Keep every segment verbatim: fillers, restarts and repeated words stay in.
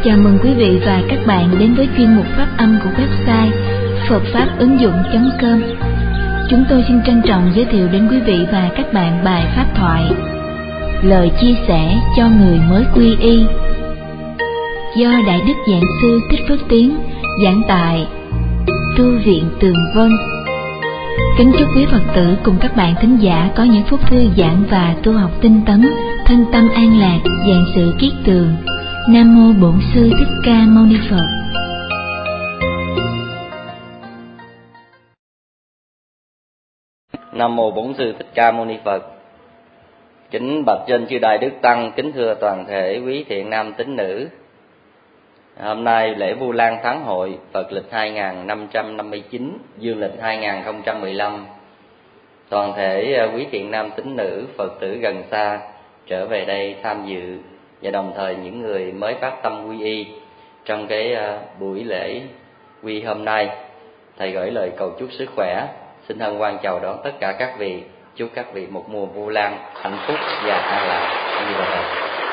Chào mừng quý vị và các bạn đến với chuyên mục phát âm của website phật pháp ứng dụng chấm com. Chúng tôi xin trân trọng giới thiệu đến quý vị và các bạn bài pháp thoại Lời chia sẻ cho người mới quy y, do Đại Đức Giảng Sư Thích Phước Tiến giảng tại Tu viện Tường Vân. Kính chúc quý Phật tử cùng các bạn thính giả có những phút thư giãn và tu học tinh tấn, thân tâm an lạc, vạn sự kiết tường. Nam mô Bổn Sư Thích Ca Mâu Ni Phật. Nam mô Bổn Sư Thích Ca Mâu Ni Phật. Kính bạch trên chư Đại Đức Tăng, kính thưa toàn thể quý thiện nam tín nữ. Hôm nay lễ Vu Lan Tháng Hội Phật lịch hai nghìn năm trăm năm mươi chín, dương lịch hai nghìn không trăm mười lăm. Toàn thể quý thiện nam tín nữ, Phật tử gần xa trở về đây tham dự, và đồng thời những người mới phát tâm quy y trong cái buổi lễ quy hôm nay, thầy gửi lời cầu chúc sức khỏe. Xin hân hoan chào đón tất cả các vị, chúc các vị một mùa Vu Lan hạnh phúc và an lạc. Như vậy,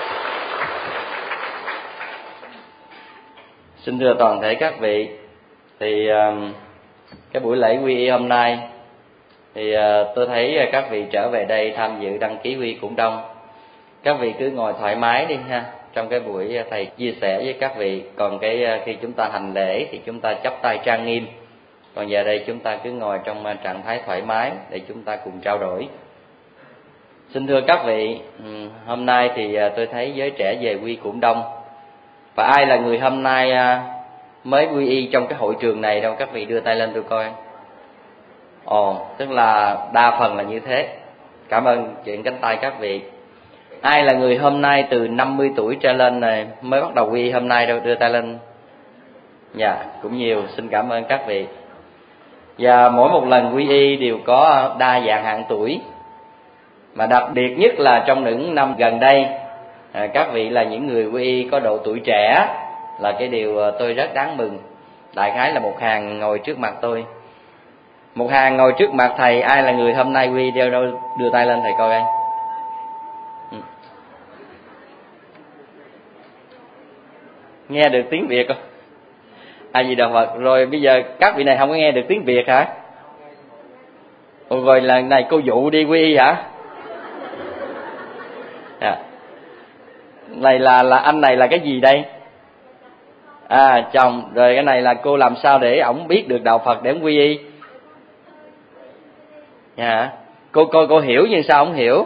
xin thưa toàn thể các vị, thì cái buổi lễ quy y hôm nay thì tôi thấy các vị trở về đây tham dự đăng ký quy cũng đông. Các vị cứ ngồi thoải mái đi ha. Trong cái buổi thầy chia sẻ với các vị, còn cái khi chúng ta hành lễ thì chúng ta chắp tay trang nghiêm. Còn giờ đây chúng ta cứ ngồi trong trạng thái thoải mái để chúng ta cùng trao đổi. Xin thưa các vị, hôm nay thì tôi thấy giới trẻ về quy cũng đông. Và ai là người hôm nay mới quy y trong cái hội trường này đâu? Các vị đưa tay lên tôi coi. Ồ, tức là đa phần là như thế. Cảm ơn chuyện cánh tay các vị. Ai là người hôm nay từ năm mươi tuổi trở lên này mới bắt đầu quy y hôm nay đâu? Đưa tay lên. Dạ, cũng nhiều. Xin cảm ơn các vị. Và mỗi một lần quy y đều có đa dạng hạng tuổi. Mà đặc biệt nhất là trong những năm gần đây, à, các vị là những người quy y có độ tuổi trẻ, là cái điều tôi rất đáng mừng. Đại khái là một hàng ngồi trước mặt tôi. Một hàng ngồi trước mặt thầy, ai là người hôm nay quy y đeo đâu? Đưa tay lên thầy coi anh. Ừ. Nghe được tiếng Việt không? A Di Đà Phật. Rồi bây giờ các vị này không có nghe được tiếng Việt hả? Ồ, rồi lần này cô dụ đi quy y hả? À. Này là là anh này là cái gì đây? À, chồng. Rồi cái này là cô làm sao để ổng biết được đạo Phật để ổng quy y? Dạ. Cô cô cô hiểu nhưng sao ổng hiểu?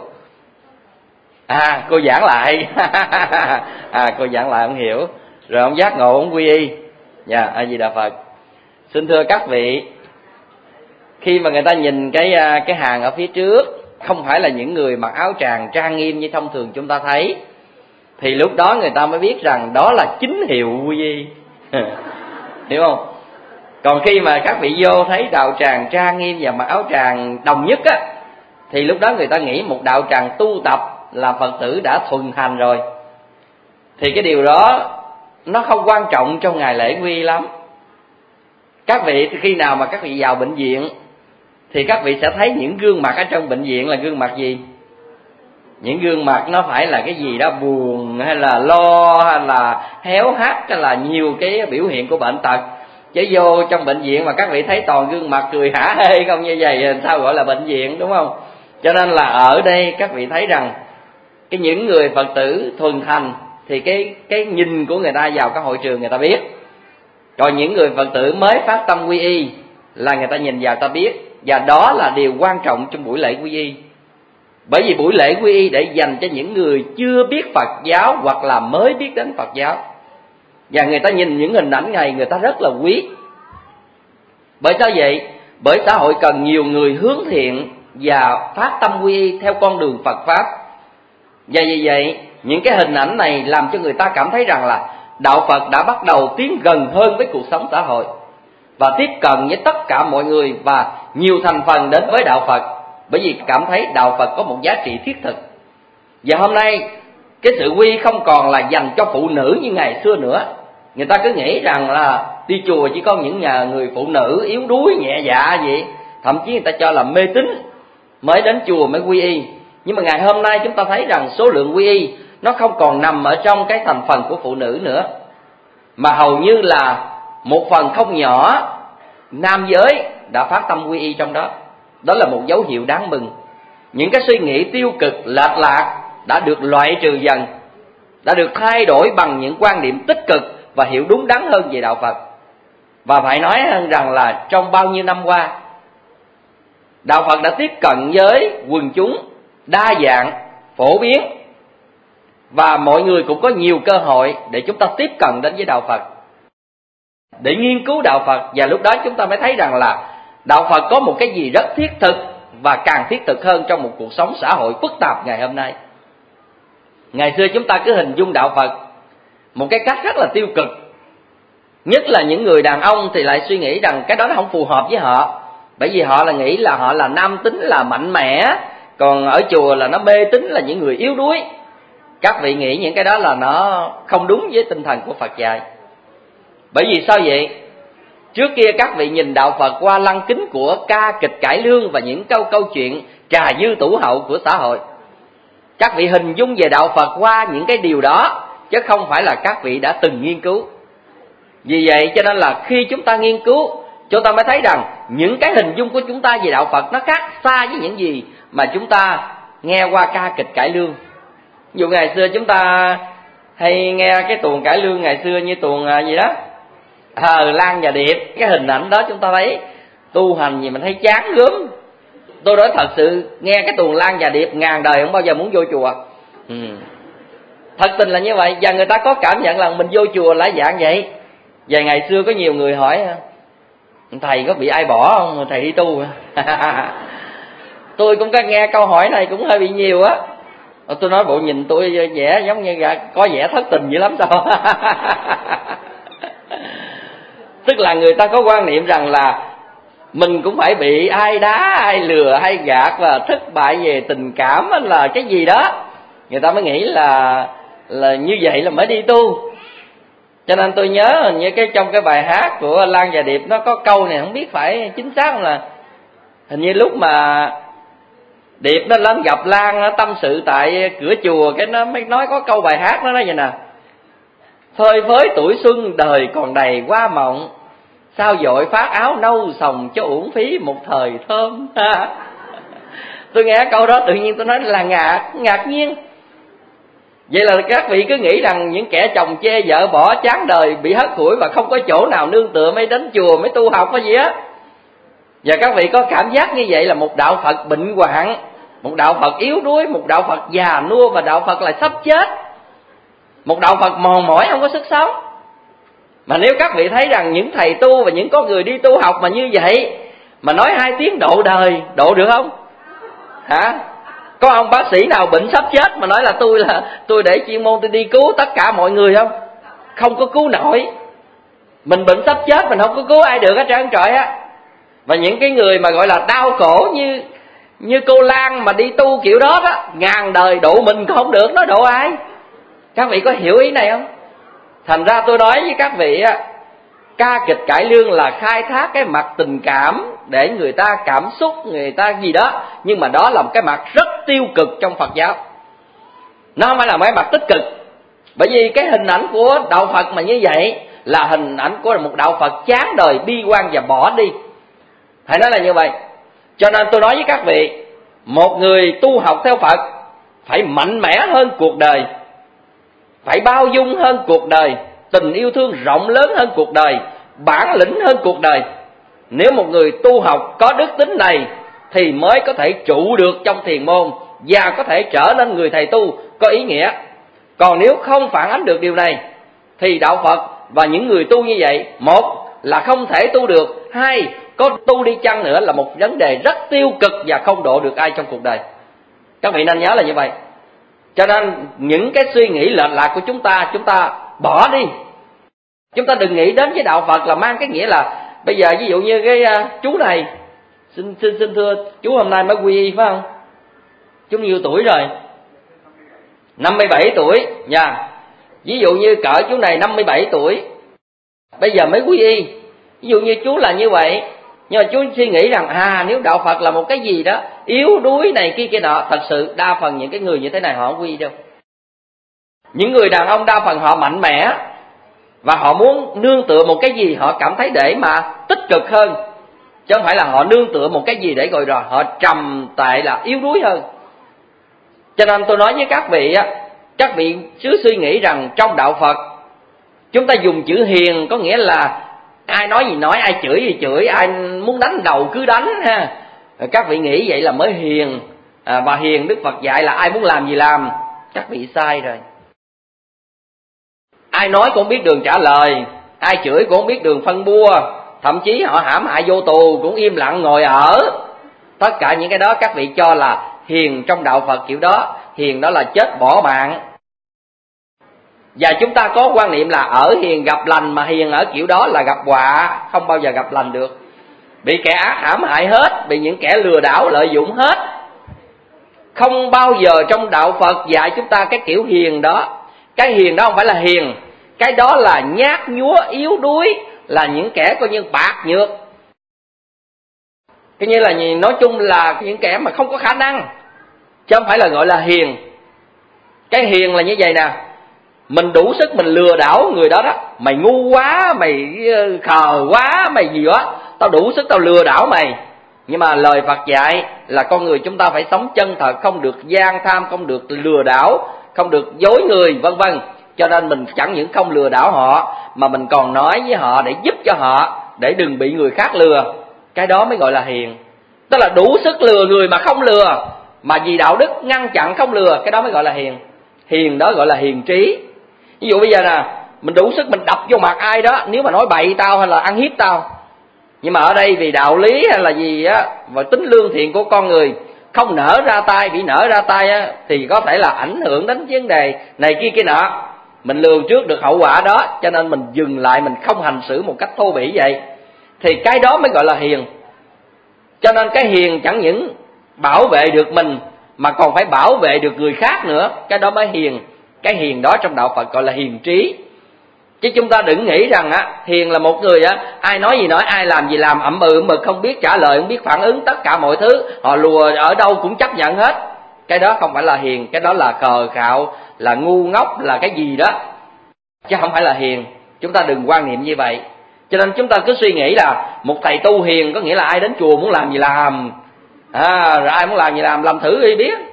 À, cô giảng lại. À, cô giảng lại ổng hiểu. Rồi ổng giác ngộ ổng quy y. Dạ, A Di Đà Phật. Xin thưa các vị, khi mà người ta nhìn cái cái hàng ở phía trước, không phải là những người mặc áo tràng trang nghiêm như thông thường chúng ta thấy, thì lúc đó người ta mới biết rằng đó là chính hiệu quy y. Hiểu không? Còn khi mà các vị vô thấy đạo tràng trang nghiêm và mặc áo tràng đồng nhất á, thì lúc đó người ta nghĩ một đạo tràng tu tập là Phật tử đã thuần thành rồi. Thì cái điều đó nó không quan trọng trong ngày lễ quy y lắm. Các vị khi nào mà các vị vào bệnh viện thì các vị sẽ thấy những gương mặt ở trong bệnh viện là gương mặt gì? Những gương mặt nó phải là cái gì đó buồn, hay là lo, hay là héo hắt, hay là nhiều cái biểu hiện của bệnh tật. Chứ vô trong bệnh viện mà các vị thấy toàn gương mặt cười hả hê không như vậy, sao gọi là bệnh viện, đúng không? Cho nên là ở đây các vị thấy rằng cái những người Phật tử thuần thành thì cái cái nhìn của người ta vào cái hội trường người ta biết. Còn những người Phật tử mới phát tâm quy y là người ta nhìn vào ta biết. Và đó là điều quan trọng trong buổi lễ quy y. Bởi vì buổi lễ quy y để dành cho những người chưa biết Phật giáo hoặc là mới biết đến Phật giáo. Và người ta nhìn những hình ảnh này người ta rất là quý. Bởi sao vậy? Bởi xã hội cần nhiều người hướng thiện và phát tâm quy y theo con đường Phật Pháp. Và vì vậy những cái hình ảnh này làm cho người ta cảm thấy rằng là đạo Phật đã bắt đầu tiến gần hơn với cuộc sống xã hội, và tiếp cận với tất cả mọi người và nhiều thành phần đến với đạo Phật. Bởi vì cảm thấy đạo Phật có một giá trị thiết thực. Và hôm nay cái sự quy không còn là dành cho phụ nữ như ngày xưa nữa. Người ta cứ nghĩ rằng là đi chùa chỉ có những nhà người phụ nữ yếu đuối nhẹ dạ vậy. Thậm chí người ta cho là mê tín, mới đến chùa mới quy y. Nhưng mà ngày hôm nay chúng ta thấy rằng số lượng quy y nó không còn nằm ở trong cái thành phần của phụ nữ nữa. mà hầu như là một phần không nhỏ nam giới đã phát tâm quy y trong đó. Đó là một dấu hiệu đáng mừng. Những cái suy nghĩ tiêu cực lệch lạc đã được loại trừ dần, đã được thay đổi bằng những quan điểm tích cực và hiểu đúng đắn hơn về đạo Phật. Và phải nói hơn rằng là trong bao nhiêu năm qua, đạo Phật đã tiếp cận với quần chúng đa dạng, phổ biến, và mọi người cũng có nhiều cơ hội để chúng ta tiếp cận đến với đạo Phật, để nghiên cứu đạo Phật. Và lúc đó chúng ta mới thấy rằng là đạo Phật có một cái gì rất thiết thực, và càng thiết thực hơn trong một cuộc sống xã hội phức tạp ngày hôm nay. Ngày xưa chúng ta cứ hình dung đạo Phật một cái cách rất là tiêu cực. Nhất là những người đàn ông thì lại suy nghĩ rằng cái đó nó không phù hợp với họ, bởi vì họ là nghĩ là họ là nam tính, là mạnh mẽ, còn ở chùa là nó mê tín, là những người yếu đuối. Các vị nghĩ những cái đó là nó không đúng với tinh thần của Phật dạy. Bởi vì sao vậy? Trước kia các vị nhìn đạo Phật qua lăng kính của ca kịch cải lương và những câu câu chuyện trà dư tủ hậu của xã hội. Các vị hình dung về đạo Phật qua những cái điều đó, chứ không phải là các vị đã từng nghiên cứu. Vì vậy cho nên là khi chúng ta nghiên cứu, chúng ta mới thấy rằng những cái hình dung của chúng ta về đạo Phật nó khác xa với những gì mà chúng ta nghe qua ca kịch cải lương. Ví dụ ngày xưa chúng ta hay nghe cái tuồng cải lương ngày xưa như tuồng gì đó, à, Lan và Điệp. Cái hình ảnh đó chúng ta thấy tu hành gì mình thấy chán gớm. Tôi nói thật sự, nghe cái tuồng Lan và Điệp ngàn đời không bao giờ muốn vô chùa. ừ. Thật tình là như vậy. Và người ta có cảm nhận là mình vô chùa là dạng vậy. Và ngày xưa có nhiều người hỏi thầy có bị ai bỏ không, thầy đi tu. Tôi cũng có nghe câu hỏi này cũng hơi bị nhiều á. Tôi nói bộ nhìn tôi vẻ giống như có vẻ thất tình dữ lắm sao. Tức là người ta có quan niệm rằng là mình cũng phải bị ai đá, ai lừa, ai gạt và thất bại về tình cảm là cái gì đó. Người ta mới nghĩ là là như vậy là mới đi tu. Cho nên tôi nhớ hình như cái trong cái bài hát của Lan và Điệp nó có câu này không biết phải chính xác không, là hình như lúc mà Điệp nó lên gặp Lan, nó tâm sự tại cửa chùa, cái nó mới nói có câu bài hát nó nói vậy nè: phơi phới tuổi xuân đời còn đầy hoa mộng, sao dội phát áo nâu sòng cho uổng phí một thời thơm. Tôi nghe câu đó tự nhiên tôi nói là ngạc ngạc nhiên. Vậy là các vị cứ nghĩ rằng những kẻ chồng chê vợ bỏ, chán đời, bị hất hủi và không có chỗ nào nương tựa mới đến chùa, mới tu học hay gì á. Và các vị có cảm giác như vậy là một đạo Phật bệnh hoạn, một đạo Phật yếu đuối, một đạo Phật già nua, và đạo Phật là sắp chết, một đạo Phật mòn mỏi không có sức sống. Mà nếu các vị thấy rằng những thầy tu và những con người đi tu học mà như vậy, mà nói hai tiếng độ đời, độ được không? Hả? Có ông bác sĩ nào bệnh sắp chết mà nói là tôi là tôi để chuyên môn tôi đi cứu tất cả mọi người không? Không có cứu nổi. Mình bệnh sắp chết mình không có cứu ai được hết trơn trời á. Và những cái người mà gọi là đau khổ như như cô Lan mà đi tu kiểu đó đó, ngàn đời độ mình không được, nó độ ai? Các vị có hiểu ý này không? Thành ra tôi nói với các vị á, ca kịch cải lương là khai thác cái mặt tình cảm để người ta cảm xúc, người ta gì đó, nhưng mà đó là một cái mặt rất tiêu cực trong Phật giáo. Nó không phải là cái mặt tích cực. Bởi vì cái hình ảnh của đạo Phật mà như vậy là hình ảnh của một đạo Phật chán đời, bi quan và bỏ đi. Hãy nói là như vậy. Cho nên tôi nói với các vị, một người tu học theo Phật phải mạnh mẽ hơn cuộc đời, phải bao dung hơn cuộc đời, tình yêu thương rộng lớn hơn cuộc đời, bản lĩnh hơn cuộc đời. Nếu một người tu học có đức tính này thì mới có thể trụ được trong thiền môn và có thể trở nên người thầy tu có ý nghĩa. Còn nếu không phản ánh được điều này thì đạo Phật và những người tu như vậy, một là không thể tu được, hai có tu đi chăng nữa là một vấn đề rất tiêu cực và không độ được ai trong cuộc đời. Các vị nên nhớ là như vậy. Cho nên những cái suy nghĩ lệch lạc của chúng ta, chúng ta bỏ đi. Chúng ta đừng nghĩ đến với đạo Phật là mang cái nghĩa là bây giờ ví dụ như cái uh, chú này, xin, xin xin thưa chú hôm nay mới quy y phải không? Chú nhiêu tuổi rồi? năm mươi bảy tuổi nha. Ví dụ như cỡ chú này năm mươi bảy tuổi, bây giờ mới quy y. Ví dụ như chú là như vậy, nhưng mà chú suy nghĩ rằng à nếu đạo Phật là một cái gì đó yếu đuối này kia kia nọ. Thật sự đa phần những cái người như thế này họ không quy y đâu. Những người đàn ông đa phần họ mạnh mẽ, Và họ muốn nương tựa một cái gì họ cảm thấy để mà tích cực hơn, chứ không phải là họ nương tựa một cái gì để gọi rồi họ trầm tệ là yếu đuối hơn. Cho nên tôi nói với các vị á, các vị cứ suy nghĩ rằng trong đạo Phật chúng ta dùng chữ hiền có nghĩa là ai nói gì nói, ai chửi gì chửi, ai muốn đánh đầu cứ đánh ha. Các vị nghĩ vậy là mới hiền. À, và hiền Đức Phật dạy là ai muốn làm gì làm. Các vị sai rồi. Ai nói cũng không biết đường trả lời, ai chửi cũng không biết đường phân bua, thậm chí họ hãm hại vô tù cũng im lặng ngồi ở. Tất cả những cái đó các vị cho là hiền trong đạo Phật kiểu đó. Hiền đó là chết bỏ mạng. Và chúng ta có quan niệm là ở hiền gặp lành, mà hiền ở kiểu đó là gặp họa, không bao giờ gặp lành được. Bị kẻ ác hãm hại hết, bị những kẻ lừa đảo lợi dụng hết. Không bao giờ trong đạo Phật dạy chúng ta cái kiểu hiền đó. Cái hiền đó không phải là hiền, cái đó là nhát nhúa yếu đuối, là những kẻ coi như bạc nhược, coi như là nói chung là những kẻ mà không có khả năng, chứ không phải là gọi là hiền. Cái hiền là như vậy nè, mình đủ sức mình lừa đảo người đó đó. Mày ngu quá, mày khờ quá, mày gì đó, tao đủ sức tao lừa đảo mày. Nhưng mà lời Phật dạy là con người chúng ta phải sống chân thật, không được gian tham, không được lừa đảo, không được dối người, vân vân. Cho nên mình chẳng những không lừa đảo họ, mà mình còn nói với họ để giúp cho họ, để đừng bị người khác lừa. Cái đó mới gọi là hiền. Tức là đủ sức lừa người mà không lừa, mà vì đạo đức ngăn chặn không lừa, cái đó mới gọi là hiền. Hiền đó gọi là hiền trí. Ví dụ bây giờ nè, mình đủ sức mình đập vô mặt ai đó, nếu mà nói bậy tao hay là ăn hiếp tao. Nhưng mà ở đây vì đạo lý hay là gì á, và tính lương thiện của con người, không nở ra tay, bị nở ra tay á, thì có thể là ảnh hưởng đến vấn đề này kia kia nọ. Mình lường trước được hậu quả đó, cho nên mình dừng lại, mình không hành xử một cách thô bỉ vậy. Thì cái đó mới gọi là hiền. Cho nên cái hiền chẳng những bảo vệ được mình, mà còn phải bảo vệ được người khác nữa. Cái đó mới hiền. Cái hiền đó trong đạo Phật gọi là hiền trí. Chứ chúng ta đừng nghĩ rằng á, hiền là một người á, ai nói gì nói, ai làm gì làm, ậm ừ ậm ừ, không biết trả lời, không biết phản ứng tất cả mọi thứ, họ lùa ở đâu cũng chấp nhận hết. Cái đó không phải là hiền, cái đó là khờ khạo, là ngu ngốc, là cái gì đó, chứ không phải là hiền. Chúng ta đừng quan niệm như vậy. Cho nên chúng ta cứ suy nghĩ là một thầy tu hiền có nghĩa là ai đến chùa muốn làm gì làm, à, rồi ai muốn làm gì làm, làm thử đi biết.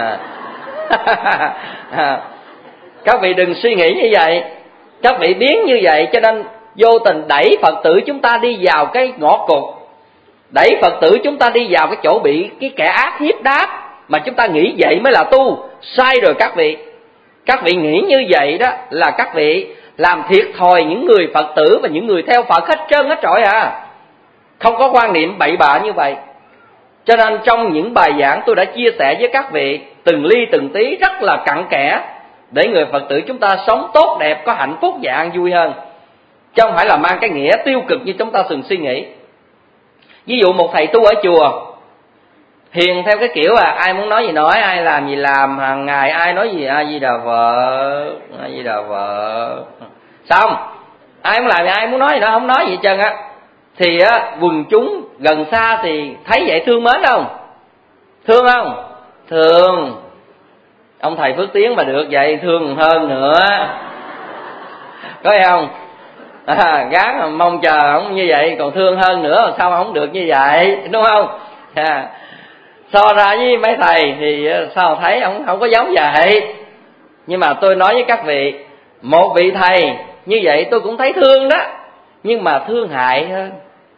Các vị đừng suy nghĩ như vậy. Các vị biến như vậy cho nên vô tình đẩy Phật tử chúng ta đi vào cái ngõ cụt, đẩy Phật tử chúng ta đi vào cái chỗ bị cái kẻ ác hiếp đáp. Mà chúng ta nghĩ vậy mới là tu. Sai rồi các vị. Các vị nghĩ như vậy đó là các vị làm thiệt thòi những người Phật tử và những người theo Phật hết trơn hết trọi à. Không có quan niệm bậy bạ như vậy. Cho nên trong những bài giảng tôi đã chia sẻ với các vị từng ly từng tí rất là cặn kẽ, để người Phật tử chúng ta sống tốt đẹp, có hạnh phúc và an vui hơn, chứ không phải là mang cái nghĩa tiêu cực như chúng ta thường suy nghĩ. Ví dụ một thầy tu ở chùa hiền theo cái kiểu là ai muốn nói gì nói, ai làm gì làm, hàng ngày ai nói gì A Di Đà Phật, A Di Đà Phật, xong ai muốn làm gì, ai muốn nói gì đó không nói gì hết trơn á. Thì á, quần chúng gần xa thì thấy vậy thương mến không? Thương không? Thương. Ông thầy Phước Tiến mà được vậy thương hơn nữa, có hay không? À, gán mong chờ ông như vậy còn thương hơn nữa, sao mà không được như vậy, đúng không? À, so ra với mấy thầy thì sao thấy ông không có giống vậy. Nhưng mà tôi nói với các vị, một vị thầy như vậy tôi cũng thấy thương đó, nhưng mà thương hại hơn.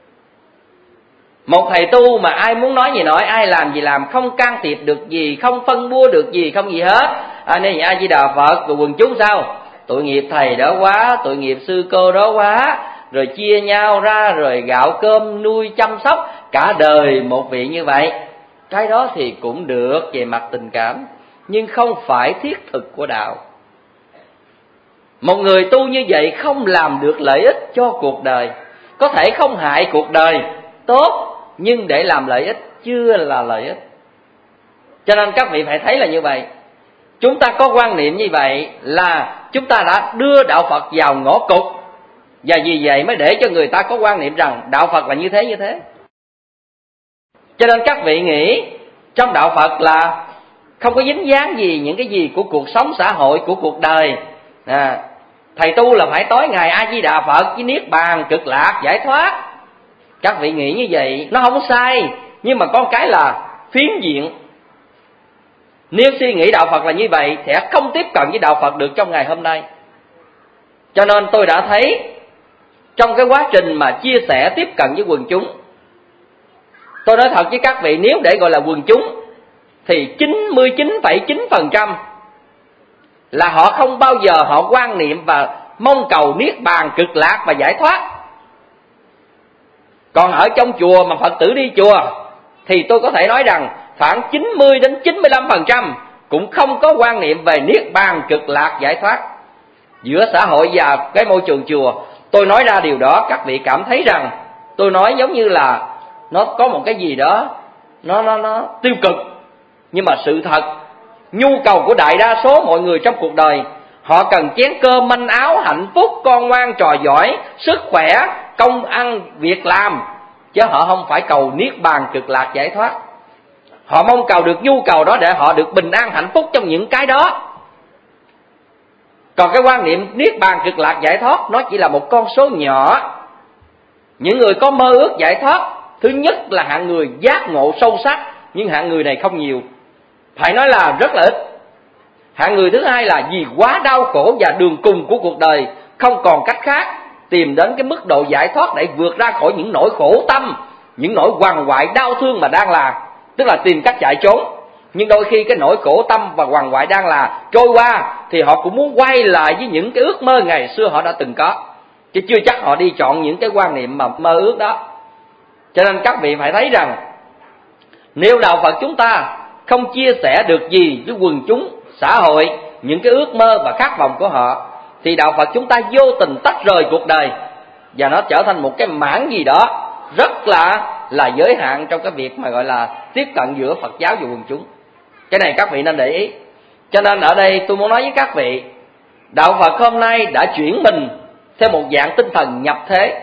Một thầy tu mà ai muốn nói gì nói, ai làm gì làm, không can thiệp được gì, không phân bua được gì, không gì hết. À, nên A Di Đà Phật, rồi quần chúng sao? Tội nghiệp thầy đó quá, tội nghiệp sư cô đó quá, rồi chia nhau ra, rồi gạo cơm nuôi chăm sóc cả đời một vị như vậy. Cái đó thì cũng được về mặt tình cảm, nhưng không phải thiết thực của đạo. Một người tu như vậy không làm được lợi ích cho cuộc đời. Có thể không hại cuộc đời, tốt, nhưng để làm lợi ích chưa là lợi ích. Cho nên các vị phải thấy là như vậy. Chúng ta có quan niệm như vậy là chúng ta đã đưa đạo Phật vào ngõ cụt. Và vì vậy mới để cho người ta có quan niệm rằng đạo Phật là như thế như thế. Cho nên các vị nghĩ trong đạo Phật là không có dính dáng gì những cái gì của cuộc sống xã hội, của cuộc đời. À, thầy tu là phải tối ngày A Di Đà Phật với niết bàn cực lạc giải thoát. Các vị nghĩ như vậy nó không sai, nhưng mà con cái là phiến diện. Nếu suy nghĩ đạo Phật là như vậy sẽ không tiếp cận với đạo Phật được trong ngày hôm nay. Cho nên tôi đã thấy trong cái quá trình mà chia sẻ tiếp cận với quần chúng, tôi nói thật với các vị, nếu để gọi là quần chúng thì chín mươi chín phẩy chín phần trăm là họ không bao giờ họ quan niệm và mong cầu niết bàn cực lạc và giải thoát. Còn ở trong chùa mà Phật tử đi chùa thì tôi có thể nói rằng khoảng chín mươi đến chín mươi lăm phần trăm cũng không có quan niệm về niết bàn cực lạc giải thoát. Giữa xã hội và cái môi trường chùa, tôi nói ra điều đó các vị cảm thấy rằng tôi nói giống như là nó có một cái gì đó nó nó nó tiêu cực. Nhưng mà sự thật, nhu cầu của đại đa số mọi người trong cuộc đời, họ cần chén cơm manh áo, hạnh phúc, con ngoan trò giỏi, sức khỏe, công ăn việc làm, chứ họ không phải cầu niết bàn cực lạc giải thoát. Họ mong cầu được nhu cầu đó để họ được bình an hạnh phúc trong những cái đó. Còn cái quan niệm niết bàn cực lạc giải thoát nó chỉ là một con số nhỏ. Những người có mơ ước giải thoát, thứ nhất là hạng người giác ngộ sâu sắc, nhưng hạng người này không nhiều, phải nói là rất là ít. Hạng người thứ hai là vì quá đau khổ và đường cùng của cuộc đời, không còn cách khác, tìm đến cái mức độ giải thoát để vượt ra khỏi những nỗi khổ tâm, những nỗi quằn quại đau thương mà đang là, tức là tìm cách chạy trốn. Nhưng đôi khi cái nỗi khổ tâm và quằn quại đang là trôi qua thì họ cũng muốn quay lại với những cái ước mơ ngày xưa họ đã từng có, chứ chưa chắc họ đi chọn những cái quan niệm mà mơ ước đó. Cho nên các vị phải thấy rằng nếu đạo Phật chúng ta không chia sẻ được gì với quần chúng xã hội những cái ước mơ và khát vọng của họ, thì đạo Phật chúng ta vô tình tách rời cuộc đời, và nó trở thành một cái mảng gì đó rất là là giới hạn trong cái việc mà gọi là tiếp cận giữa Phật giáo và quần chúng. Cái này các vị nên để ý. Cho nên ở đây tôi muốn nói với các vị, đạo Phật hôm nay đã chuyển mình theo một dạng tinh thần nhập thế,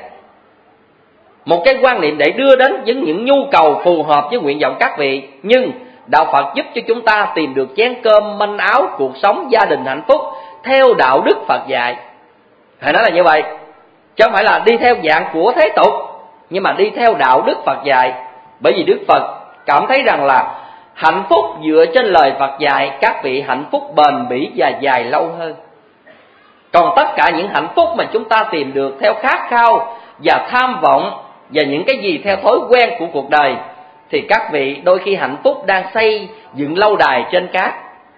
một cái quan niệm để đưa đến những, những nhu cầu phù hợp với nguyện vọng các vị. Nhưng đạo Phật giúp cho chúng ta tìm được chén cơm manh áo, cuộc sống gia đình hạnh phúc theo đạo đức Phật dạy. Phải nói là như vậy, chứ không phải là đi theo dạng của thế tục, nhưng mà đi theo đạo đức Phật dạy. Bởi vì Đức Phật cảm thấy rằng là hạnh phúc dựa trên lời Phật dạy, các vị hạnh phúc bền bỉ và dài lâu hơn. Còn tất cả những hạnh phúc mà chúng ta tìm được theo khát khao và tham vọng và những cái gì theo thói quen của cuộc đời, thì các vị đôi khi hạnh phúc đang xây dựng lâu đài trên cát.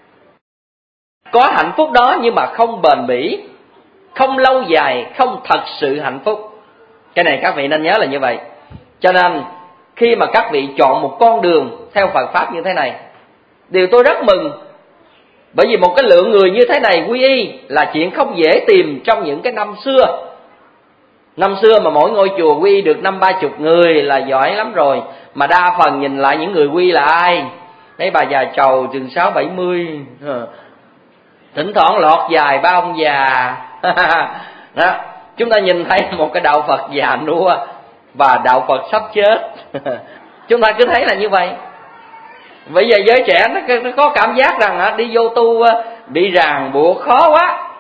Có hạnh phúc đó nhưng mà không bền bỉ, không lâu dài, không thật sự hạnh phúc. Cái này các vị nên nhớ là như vậy. Cho nên khi mà các vị chọn một con đường theo Phật Pháp như thế này, điều tôi rất mừng. Bởi vì một cái lượng người như thế này quy y là chuyện không dễ tìm trong những cái năm xưa. Năm xưa mà mỗi ngôi chùa quy y được năm ba chục người là giỏi lắm rồi. Mà đa phần nhìn lại những người quy là ai? Mấy bà già trầu chừng sáu bảy mươi, thỉnh thoảng lọt dài ba ông già. Đó, chúng ta nhìn thấy một cái đạo Phật già nua và đạo Phật sắp chết. Chúng ta cứ thấy là như vậy. Bây giờ giới trẻ nó, nó có cảm giác rằng đi vô tu bị ràng buộc khó quá.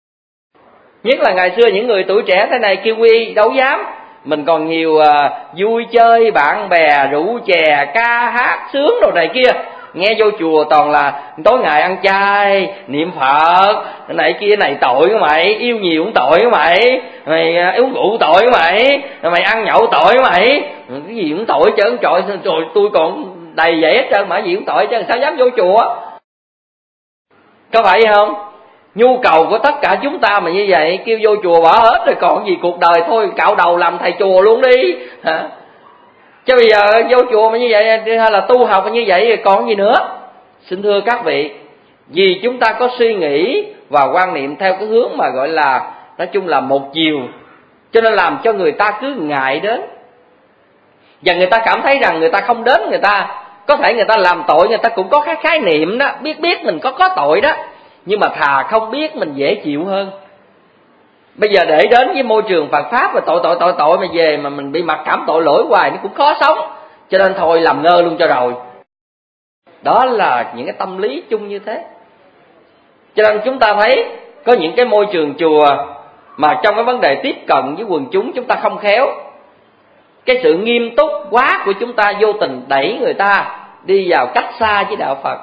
Nhất là ngày xưa những người tuổi trẻ thế này kêu quy đâu dám. Mình còn nhiều uh, vui chơi, bạn bè, rượu chè, ca hát, sướng đồ này kia. Nghe vô chùa toàn là tối ngày ăn chay, niệm Phật, cái này kia này tội của mày, yêu nhiều cũng tội của mày, mày uh, uống rượu tội của mày, mày ăn nhậu tội của mày, cái gì cũng tội chứ, trời, trời tôi còn đầy vậy hết trơn mà gì cũng tội chứ, sao dám vô chùa? Có phải không? Nhu cầu của tất cả chúng ta mà như vậy, kêu vô chùa bỏ hết rồi còn gì cuộc đời thôi, cạo đầu làm thầy chùa luôn đi hả? Chứ bây giờ vô chùa mà như vậy hay là tu học như vậy còn gì nữa? Xin thưa các vị, vì chúng ta có suy nghĩ và quan niệm theo cái hướng mà gọi là nói chung là một chiều, cho nên làm cho người ta cứ ngại đến. Và người ta cảm thấy rằng người ta không đến, người ta có thể người ta làm tội, người ta cũng có cái khái niệm đó, biết biết mình có có tội đó, nhưng mà thà không biết mình dễ chịu hơn. Bây giờ để đến với môi trường Phật Pháp và tội tội tội tội mà về mà mình bị mặc cảm tội lỗi hoài nó cũng khó sống, cho nên thôi làm ngơ luôn cho rồi. Đó là những cái tâm lý chung như thế. Cho nên chúng ta thấy có những cái môi trường chùa mà trong cái vấn đề tiếp cận với quần chúng chúng ta không khéo. Cái sự nghiêm túc quá của chúng ta vô tình đẩy người ta đi vào cách xa với đạo Phật.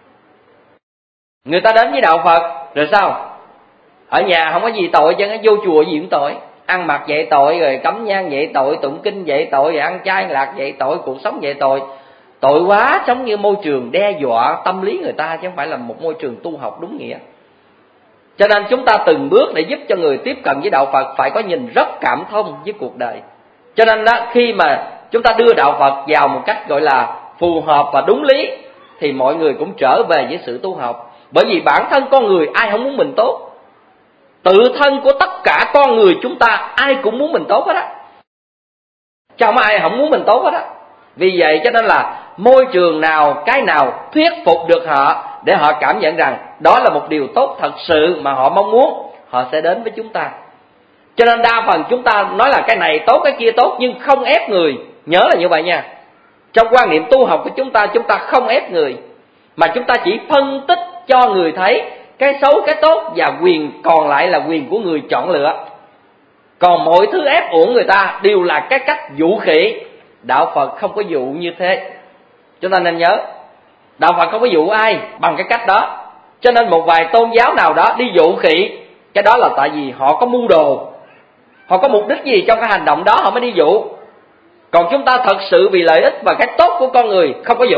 Người ta đến với đạo Phật rồi sao? Ở nhà không có gì tội chứ, vô chùa gì cũng tội. Ăn mặc vậy tội, rồi cấm nhang vậy tội, tụng kinh vậy tội, rồi ăn chay lạc vậy tội, cuộc sống vậy tội. Tội quá, sống như môi trường đe dọa tâm lý người ta, chứ không phải là một môi trường tu học đúng nghĩa. Cho nên chúng ta từng bước để giúp cho người tiếp cận với đạo Phật phải có nhìn rất cảm thông với cuộc đời. Cho nên đó, khi mà chúng ta đưa đạo Phật vào một cách gọi là phù hợp và đúng lý, thì mọi người cũng trở về với sự tu học. Bởi vì bản thân con người ai không muốn mình tốt. Tự thân của tất cả con người chúng ta ai cũng muốn mình tốt hết á, chứ không ai không muốn mình tốt hết á. Vì vậy cho nên là môi trường nào, cái nào thuyết phục được họ để họ cảm nhận rằng đó là một điều tốt thật sự mà họ mong muốn, họ sẽ đến với chúng ta. Cho nên đa phần chúng ta nói là cái này tốt, cái kia tốt, nhưng không ép người. Nhớ là như vậy nha. Trong quan niệm tu học của chúng ta, chúng ta không ép người, mà chúng ta chỉ phân tích cho người thấy cái xấu, cái tốt, và quyền còn lại là quyền của người chọn lựa. Còn mọi thứ ép uổng người ta đều là cái cách dụ khỉ. Đạo Phật không có dụ như thế. Chúng ta nên nhớ, đạo Phật không có dụ ai bằng cái cách đó. Cho nên một vài tôn giáo nào đó đi dụ khỉ, cái đó là tại vì họ có mưu đồ, họ có mục đích gì trong cái hành động đó họ mới đi dụ. Còn chúng ta thật sự vì lợi ích và cái tốt của con người không có dụ.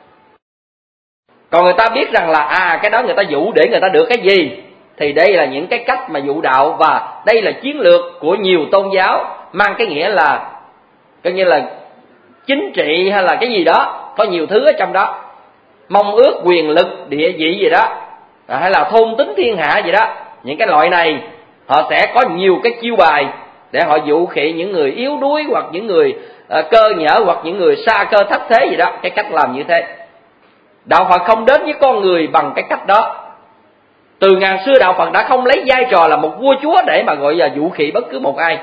Còn người ta biết rằng là à cái đó người ta dụ để người ta được cái gì, thì đây là những cái cách mà dụ đạo, và đây là chiến lược của nhiều tôn giáo, mang cái nghĩa là coi như là chính trị hay là cái gì đó, có nhiều thứ ở trong đó, mong ước quyền lực, địa vị gì đó, hay là thôn tính thiên hạ gì đó. Những cái loại này họ sẽ có nhiều cái chiêu bài để họ dụ khỉ những người yếu đuối, hoặc những người uh, cơ nhở, hoặc những người xa cơ thất thế gì đó. Cái cách làm như thế, đạo Phật không đến với con người bằng cái cách đó. Từ ngàn xưa đạo Phật đã không lấy vai trò là một vua chúa để mà gọi là dụ khỉ bất cứ một ai.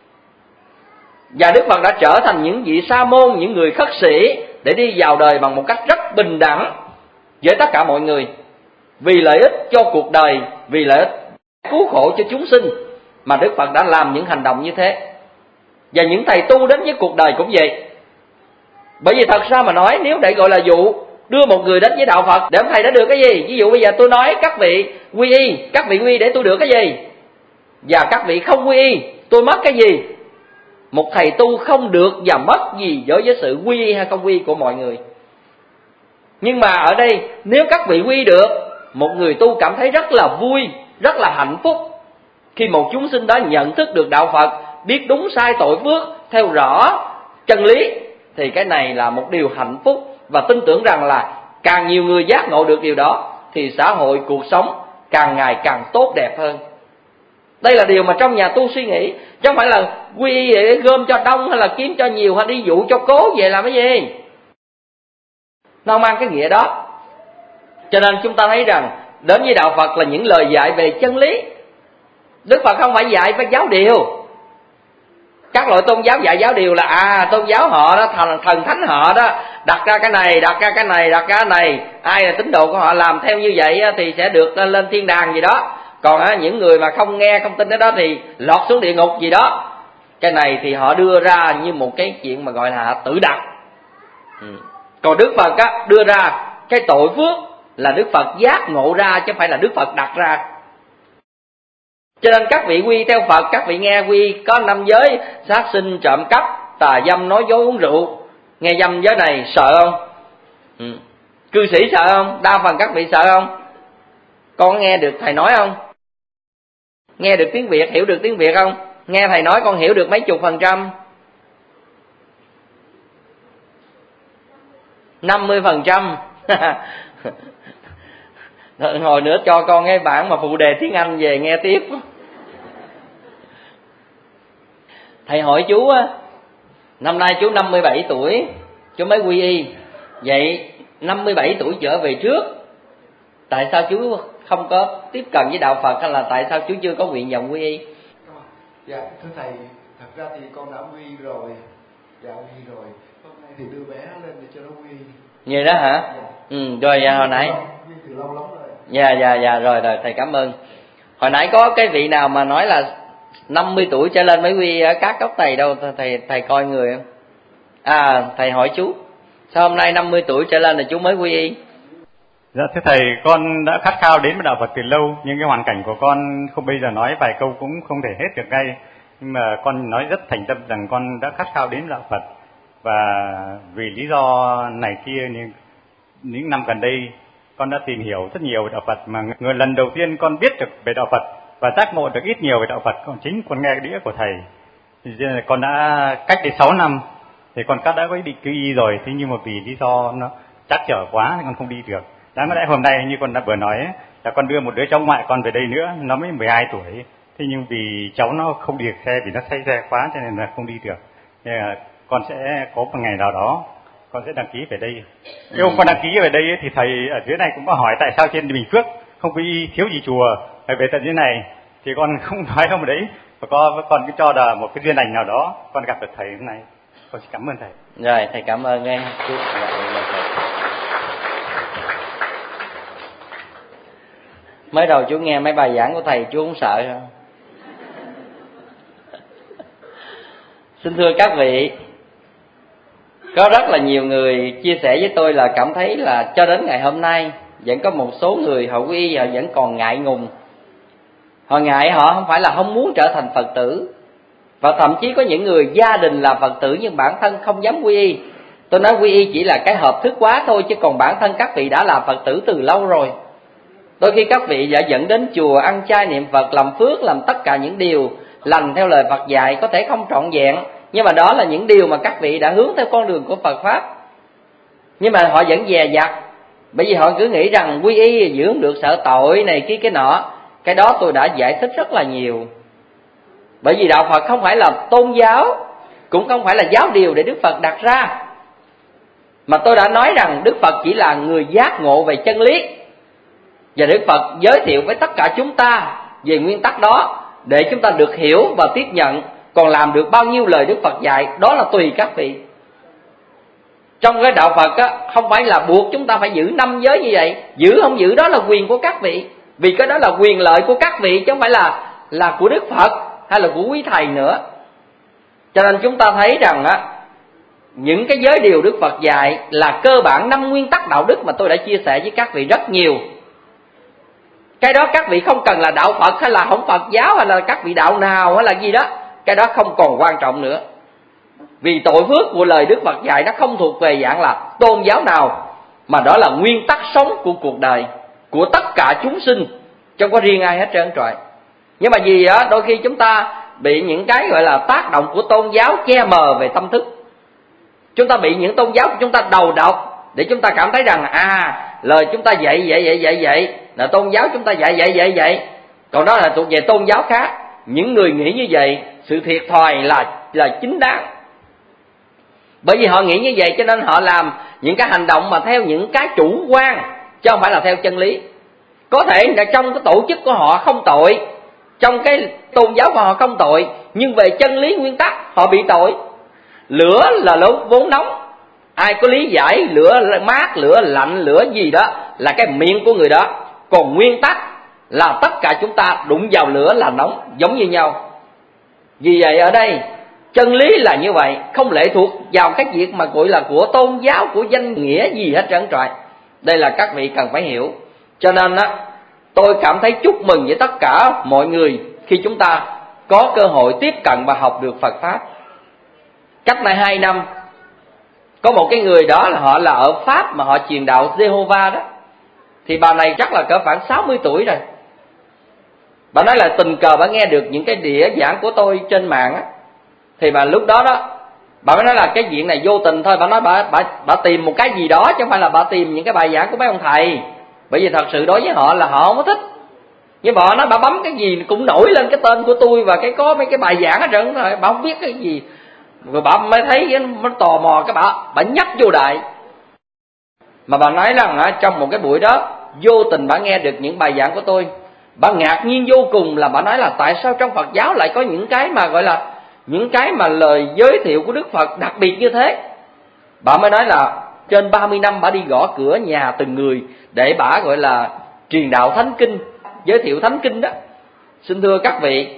Và Đức Phật đã trở thành những vị sa môn, những người khất sĩ để đi vào đời bằng một cách rất bình đẳng với tất cả mọi người, vì lợi ích cho cuộc đời, vì lợi ích cứu khổ cho chúng sinh mà Đức Phật đã làm những hành động như thế. Và những thầy tu đến với cuộc đời cũng vậy. Bởi vì thật ra mà nói, nếu để gọi là dụ, đưa một người đến với đạo Phật để thầy đã được cái gì? Ví dụ bây giờ tôi nói các vị quy y, các vị quy y để tôi được cái gì? Và các vị không quy y, tôi mất cái gì? Một thầy tu không được và mất gì đối với sự quy y hay không quy y của mọi người. Nhưng mà ở đây, nếu các vị quy y được, một người tu cảm thấy rất là vui, rất là hạnh phúc khi một chúng sinh đó nhận thức được đạo Phật, biết đúng sai tội phước, theo rõ chân lý, thì cái này là một điều hạnh phúc. Và tin tưởng rằng là càng nhiều người giác ngộ được điều đó thì xã hội, cuộc sống càng ngày càng tốt đẹp hơn. Đây là điều mà trong nhà tu suy nghĩ, chứ không phải là quy y để gom cho đông, hay là kiếm cho nhiều, hay đi dụ cho cố về làm cái gì. Nó mang cái nghĩa đó. Cho nên chúng ta thấy rằng đến với đạo Phật là những lời dạy về chân lý. Đức Phật không phải dạy về giáo điều. Các loại tôn giáo dạy giáo điều là à tôn giáo họ đó, thần, thần thánh họ đó đặt ra cái này, đặt ra cái này, đặt ra cái này, ai là tín đồ của họ làm theo như vậy thì sẽ được lên thiên đàng gì đó. Còn á, những người mà không nghe, không tin cái đó thì lọt xuống địa ngục gì đó. Cái này thì họ đưa ra như một cái chuyện mà gọi là tự đặt. ừ. Còn Đức Phật á, đưa ra cái tội phước là Đức Phật giác ngộ ra, chứ không phải là Đức Phật đặt ra. Cho nên các vị quy theo Phật, các vị nghe quy có năm giới: sát sinh, trộm cắp, tà dâm, nói dối, uống rượu. Nghe dâm giới này sợ không? ừ. Cư sĩ sợ không? Đa phần các vị sợ không? Con nghe được thầy nói không? Nghe được tiếng Việt, hiểu được tiếng Việt không? Nghe thầy nói con hiểu được mấy chục phần trăm? năm mươi phần trăm. Hồi nữa cho con cái bản mà phụ đề tiếng Anh về nghe tiếp. Thầy hỏi chú á, năm nay chú năm mươi bảy tuổi, chú mới quy y. Vậy năm mươi bảy tuổi trở về trước, tại sao chú không có tiếp cận với đạo Phật, hay là tại sao chú chưa có nguyện vọng quy y? Dạ thưa thầy, thật ra thì con đã quy y rồi. Dạ quy y rồi. Hôm nay thì đưa bé lên để cho nó quy y. Vậy đó hả? Dạ. Ừ, rồi hồi nãy. Quy từ lâu lắm rồi. Dạ dạ dạ rồi rồi thầy cảm ơn. Hồi nãy có cái vị nào mà nói là năm mươi tuổi trở lên mới quy y ở các cốc thầy đâu, thầy thầy coi người không? À, thầy hỏi chú, sao hôm nay năm mươi tuổi trở lên là chú mới quy y? Dạ thưa thầy, con đã khát khao đến với đạo Phật từ lâu, nhưng cái hoàn cảnh của con không bây giờ nói vài câu cũng không thể hết được ngay. Nhưng mà con nói rất thành tâm rằng con đã khát khao đến đạo Phật, và vì lý do này kia nhưng những năm gần đây con đã tìm hiểu rất nhiều về đạo Phật, mà người lần đầu tiên con biết được về đạo Phật và giác ngộ được ít nhiều về đạo Phật còn chính con nghe đĩa của thầy. Thì con đã cách đây sáu năm thì con đã có ý định quy y rồi, thế nhưng mà vì lý do nó trắc trở quá thì con không đi được. Đáng lẽ hôm nay như con đã vừa nói ấy, là con đưa một đứa cháu ngoại con về đây nữa, nó mới mười hai tuổi, thế nhưng vì cháu nó không đi được xe, vì nó say xe quá cho nên là không đi được. Nên là con sẽ có một ngày nào đó con sẽ đăng ký về đây. Cái hôm con đăng ký về đây ấy, thì thầy ở dưới này cũng có hỏi tại sao trên Bình Phước không quy y, thiếu gì chùa, phải về tận dưới này, thì con không nói không đấy, và con con cứ cho là một cái duyên lành nào đó con gặp được thầy hôm nay. Con xin cảm ơn thầy. Rồi, thầy cảm ơn nghe. Mới đầu chú nghe mấy bài giảng của thầy chú không sợ không? Xin thưa các vị, có rất là nhiều người chia sẻ với tôi là cảm thấy là cho đến ngày hôm nay vẫn có một số người họ quy y họ vẫn còn ngại ngùng. Họ ngại, họ không phải là không muốn trở thành Phật tử, và thậm chí có những người gia đình là Phật tử nhưng bản thân không dám quy y. Tôi nói quy y chỉ là cái hợp thức quá thôi, chứ còn bản thân các vị đã là Phật tử từ lâu rồi. Đôi khi các vị đã dẫn đến chùa ăn chay niệm Phật, làm phước, làm tất cả những điều lành theo lời Phật dạy, có thể không trọn vẹn, nhưng mà đó là những điều mà các vị đã hướng theo con đường của Phật Pháp. Nhưng mà họ vẫn dè dặt, bởi vì họ cứ nghĩ rằng quy y giữ không được, sợ tội này kia cái nọ. Cái đó tôi đã giải thích rất là nhiều. Bởi vì đạo Phật không phải là tôn giáo, cũng không phải là giáo điều để Đức Phật đặt ra, mà tôi đã nói rằng Đức Phật chỉ là người giác ngộ về chân lý, và Đức Phật giới thiệu với tất cả chúng ta về nguyên tắc đó để chúng ta được hiểu và tiếp nhận. Còn làm được bao nhiêu lời Đức Phật dạy đó là tùy các vị. Trong cái đạo Phật á, không phải là buộc chúng ta phải giữ năm giới như vậy. Giữ không giữ đó là quyền của các vị, vì cái đó là quyền lợi của các vị, chứ không phải là là của Đức Phật hay là của quý thầy nữa. Cho nên chúng ta thấy rằng á, những cái giới điều Đức Phật dạy là cơ bản năm nguyên tắc đạo đức mà tôi đã chia sẻ với các vị rất nhiều. Cái đó các vị không cần là đạo Phật hay là không Phật giáo hay là các vị đạo nào hay là gì đó, cái đó không còn quan trọng nữa. Vì tội phước của lời Đức Phật dạy nó không thuộc về dạng là tôn giáo nào, mà đó là nguyên tắc sống của cuộc đời, của tất cả chúng sinh, chứ không có riêng ai hết trơn trọi. Nhưng mà vì đó, đôi khi chúng ta bị những cái gọi là tác động của tôn giáo che mờ về tâm thức. Chúng ta bị những tôn giáo của chúng ta đầu độc để chúng ta cảm thấy rằng à, lời chúng ta dạy vậy vậy vậy vậy là tôn giáo chúng ta dạy vậy vậy vậy, còn đó là thuộc về tôn giáo khác. Những người nghĩ như vậy, sự thiệt thòi là là chính đáng. Bởi vì họ nghĩ như vậy cho nên họ làm những cái hành động mà theo những cái chủ quan, chứ không phải là theo chân lý. Có thể là trong cái tổ chức của họ không tội, trong cái tôn giáo của họ không tội, nhưng về chân lý nguyên tắc họ bị tội. Lửa là lúc vốn nóng, ai có lý giải lửa mát, lửa lạnh, lửa gì đó là cái miệng của người đó. Còn nguyên tắc là tất cả chúng ta đụng vào lửa là nóng, giống như nhau. Vì vậy ở đây chân lý là như vậy, không lệ thuộc vào cái việc mà gọi là của tôn giáo, của danh nghĩa gì hết trơn trọi. Đây là các vị cần phải hiểu. Cho nên á, tôi cảm thấy chúc mừng với tất cả mọi người khi chúng ta có cơ hội tiếp cận và học được Phật Pháp. Cách này hai năm, có một cái người đó là họ là ở Pháp mà họ truyền đạo Jehovah đó. Thì bà này chắc là cỡ khoảng sáu mươi tuổi rồi. Bà nói là tình cờ bà nghe được những cái đĩa giảng của tôi trên mạng á. Thì bà lúc đó đó, bà mới nói là cái chuyện này vô tình thôi. Bà nói bà, bà, bà tìm một cái gì đó, chứ không phải là bà tìm những cái bài giảng của mấy ông thầy. Bởi vì thật sự đối với họ là họ không có thích. Nhưng bà nói bà bấm cái gì cũng nổi lên cái tên của tôi, và cái có mấy cái bài giảng hết trơn rồi, bà không biết cái gì. Rồi bà mới thấy nó tò mò, cái bà bà nhấp vô đại. Mà bà nói rằng trong một cái buổi đó vô tình bà nghe được những bài giảng của tôi. Bà ngạc nhiên vô cùng, là bà nói là tại sao trong Phật giáo lại có những cái mà gọi là những cái mà lời giới thiệu của Đức Phật đặc biệt như thế. Bà mới nói là trên ba mươi năm bà đi gõ cửa nhà từng người để bà gọi là truyền đạo thánh kinh, giới thiệu thánh kinh đó. Xin thưa các vị,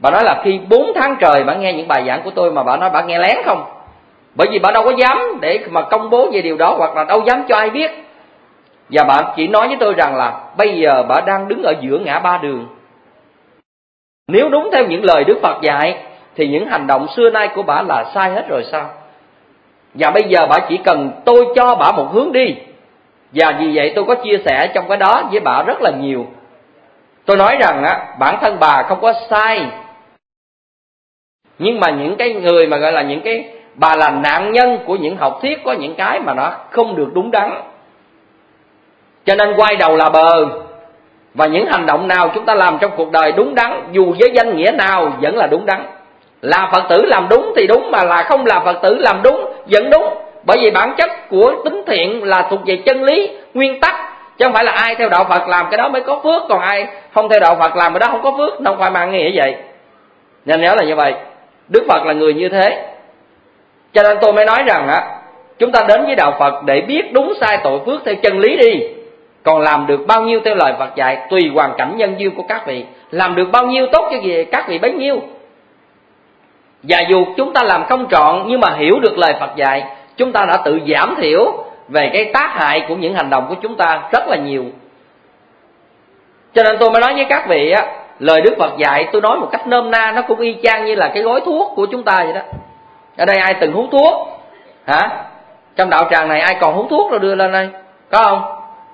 Bà nói là khi bốn tháng trời bà nghe những bài giảng của tôi mà bà nói bà nghe lén không. Bởi vì bà đâu có dám để mà công bố về điều đó, hoặc là đâu dám cho ai biết. Và bà chỉ nói với tôi rằng là bây giờ bà đang đứng ở giữa ngã ba đường. Nếu đúng theo những lời Đức Phật dạy thì những hành động xưa nay của bà là sai hết rồi sao? Và bây giờ bà chỉ cần tôi cho bà một hướng đi. Và vì vậy tôi có chia sẻ trong cái đó với bà rất là nhiều. Tôi nói rằng á, bản thân bà không có sai, nhưng mà những cái người mà gọi là những cái bà là nạn nhân của những học thuyết có những cái mà nó không được đúng đắn, cho nên quay đầu là bờ. Và những hành động nào chúng ta làm trong cuộc đời đúng đắn, dù với danh nghĩa nào vẫn là đúng đắn. Là Phật tử làm đúng thì đúng, mà là không là Phật tử làm đúng vẫn đúng. Bởi vì bản chất của tín thiện là thuộc về chân lý, nguyên tắc, chứ không phải là ai theo đạo Phật làm cái đó mới có phước, còn ai không theo đạo Phật làm cái đó không có phước. Không phải mang nghĩa vậy. Nên nhớ là như vậy. Đức Phật là người như thế. Cho nên tôi mới nói rằng á, chúng ta đến với đạo Phật để biết đúng sai tội phước theo chân lý đi. Còn làm được bao nhiêu theo lời Phật dạy tùy hoàn cảnh nhân duyên của các vị. Làm được bao nhiêu tốt cho gì các vị bấy nhiêu. Và dù chúng ta làm không trọn nhưng mà hiểu được lời Phật dạy, chúng ta đã tự giảm thiểu về cái tác hại của những hành động của chúng ta rất là nhiều. Cho nên tôi mới nói với các vị á, lời Đức Phật dạy tôi nói một cách nôm na nó cũng y chang như là cái gói thuốc của chúng ta vậy đó. Ở đây ai từng hút thuốc? Hả? Trong đạo tràng này ai còn hút thuốc rồi đưa lên đây? Có không?